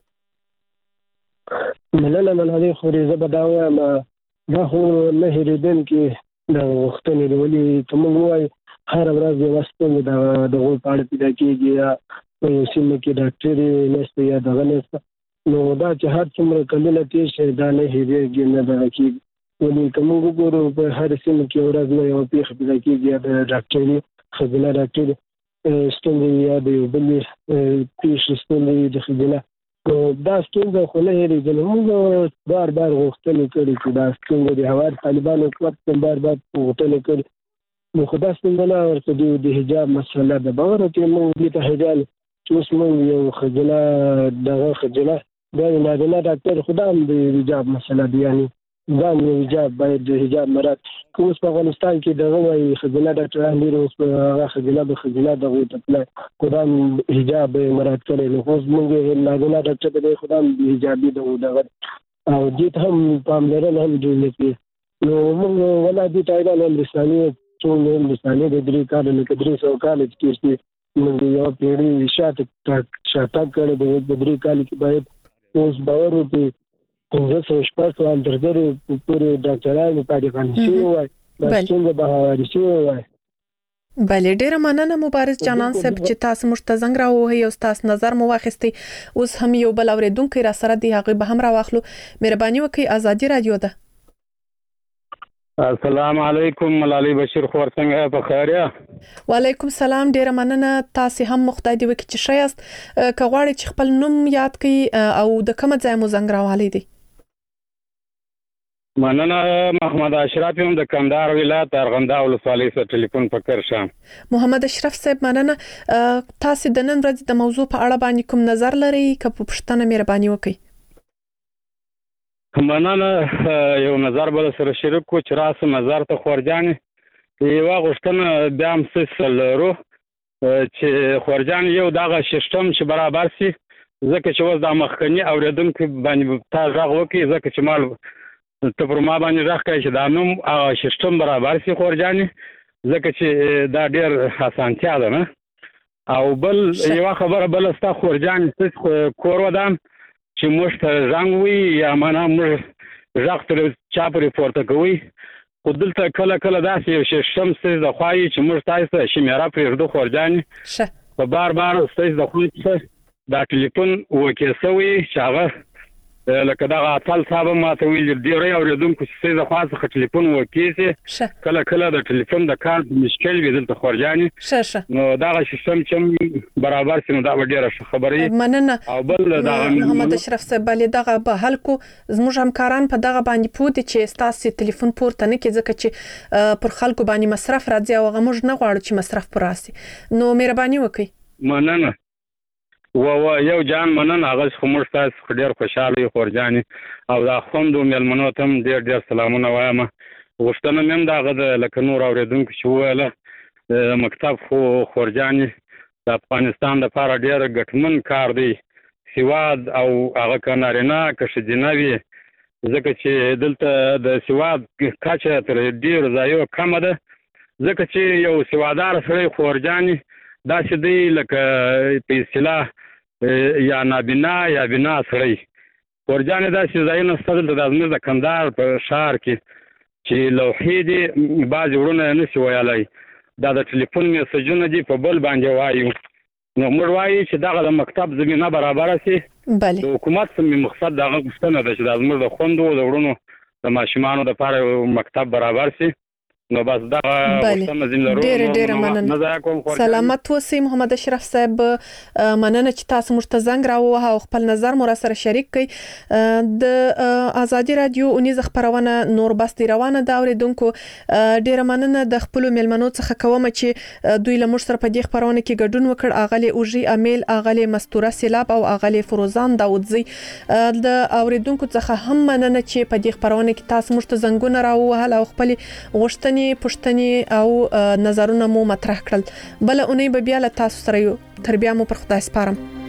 مننه ملالۍ خو زه به دا وایم دا خو نه هېرېدونکي د غوښتنې دي ولې که موږ ووایو هره ورځ یوه ستونزه د هغو په اړه پیدا کېږي یا په یو سیمه کې ډاکټرې نشته یا دغه نشته نو دا چې هر څومره کلونه تېر شي دا نه هېرېږي نه دغه کېږي ولې که موږ وګورو په هر سیمه کې ورځ نه یوه پېښه پیدا کېږي یا د ډاکټري ښځینه ډاکټرې ستونزې یا د یو بلې پېښې ستونزې د ښځینه نو دا ستونزه خو نه هېرېږي نو موږ بار بار غوښتنې کړي چې دا ستونزه د هوار طالبانو حکومت بار بار غوښتنې کړي نو خو دا ستونزه نه ورته د حجاب مسله ده باور وکړئ موږ دې ته حجاب چې اوس موږ یو ښځینه دغه ښځینه بیا یو نارینه ډاکټر خو دا هم د حجاب مسله ده یعنې دا هم یو حجاب باید د حجاب مراعات که اوس په افغانستان کې دغه وایي ښځینه ډاکټران ډېر اوس په هغه ښځینه به ښځینه دغو ته تللی خو دا هم حجاب به یې مراعات کړی نو اوس موږ نارینه ډاکټر به دی خو دا هم حجابي دغو دغه او دې ته هم پاملرنه هم ډېر نه کوي نو موږ ولا دې ته ایران هندوستاني څو هندوستاني د درې کاله لکه درې سوه کاله چې تېر شي موږ یوه پېړۍ شاته شاتګ کړی د درې کاله کې باید اوس باور وکړي پنځه سوه شپږ سوه تر زرو پورې ډاکټران پاکستان شوي وای دا څنګه به هواري شوي وای. بله ډیره مننه مبارز جانان صاحب چې تاسو موږ ته زنګ راووهئ او تاسو نظر مو واخیستی. اوس هم یو بل اوریدونکی را سره دی هغه به هم راواخلو. مهرباني وکړئ ازادي رادیو ده. السلام علیکم ملالۍ بشیر خور څنګه په خیر یا؟ وعلیکم سلام ډیره مننه تاسو هم مخدای دی وکړي چې شایست که غواړئ چې خپل نوم یاد کړئ او د کوم ځای مو زنګ راوالي دی؟ مننه محمد اشرف یم د کندهار ولایت ارغنداو ولسوالۍ څخه ټلیفون پکړ شم. محمد اشرف صاحب مننه تاسو د نن ورځې د موضوع په اړه باندې کوم نظر لرئ که په پوښتنه مهرباني وکړئ؟ مننه یو نظر بل سره شریک کو چې راسه نظر ته خورجان یو غوښتنه بیا هم څه لرو چې خورجان یو دغه سیستم چې برابر شي ځکه چې اوس د مخکنی اوریدونکو باندې تاسو غوښتنه وکړي ځکه چې مال ته پر ما باندې راځي چې دا نوم او سیستم برابر شي خورجان ځکه چې دا ډېر اسانتیا ده نه او بل یو خبره بل ستا خورجان کور ودان چې موږ ته زنګ وي یا معنا موږ ځاګ تر چا پرې پورته کوي خو دلته کله کله داسې یو سیستم څه د خوایي چې موږ تاسو شمیره پرېږدو خورجان په بار بار ستاسو د خو دا ټلیفون وکړ سوی چې هغه لکه دا اتل صاحب ما ته ویل دی ری اوریدونکو چې د خاصه ټلیفون وکړي کله کله د ټلیفون د کار مشکل وي دلته خورجاني نو دا سیستم چې برابر سي نو دا ډیره خبرې مننه او بل دا محمد اشرف صاحب بل دغه به حل کو زموږ همکاران په دغه باندې پوه دي چې تاسو ټلیفون پورته نه کې ځکه چې پر خلکو باندې مصرف راځي او هغه موږ نه غواړو چې مصرف پر راسي نو مهرباني وکړئ. مننه و و یو جان مننه هغه خو موږ تاسو ډېر خوشاله یو خورجاني او دا خوندو ملمنو ته ډېر ډېر سلامونه وایم غوښتنه مې دا غده لکه نور اوریدونکو چې ویله مکتب خو خورجاني د افغانستان لپاره ډېر ګټمن کار دی سواد او هغه کنارینه کښدینوي ځکه چې دلته د سواد کچه تر ډېر ځایو کم ده ځکه چې یو سوادار سره خورجاني دا چې دی لکه په اصطلاح یا نابینا یا بینا سړی خورجاني داسې ځایونه شته دلته د زموږ د کندهار په ښار کې چې لوحې دي بعضې وړونه یې نشي ویلی دا د ټلیفون میسجونه دي په بل باندې وایو نو موږ وایو چې دغه د مکتب زمینه برابره شي د حکومت مقصد دغه غوښتنه ده چې د زموږ د خویندو د وړونو د ماشومانو دپاره مکتب برابر شي نو بس دا وختونه زین لرو ډېر ډېر مننه. سلامت اوسئ محمد اشرف صاحب، مننه چې تاسو موږ ته زنګ راووهه او خپل نظر مو را سره شریک کړئ. د ازادي رادیو اونیز خبرونه نور بس دی روانه ده اوریدونکو. ډېر مننه د خپل ملمنو څخه کوم چې دوی له موږ سره په دې خبرونه کې ګډون وکړ. اغلی اوجي امیل، اغلی مستوره سیلاب او اغلی فروزان داودزی. د اوریدونکو څخه هم مننه چې په دې خبرونه کې تاسو موږ ته زنګونه راووهل او خپل غوښتنې پښتنې او نظرونه مو مطرح کړل. بل اونۍ به بیا له تاسو سره یو. تر بیا مو پر خدای سپارم.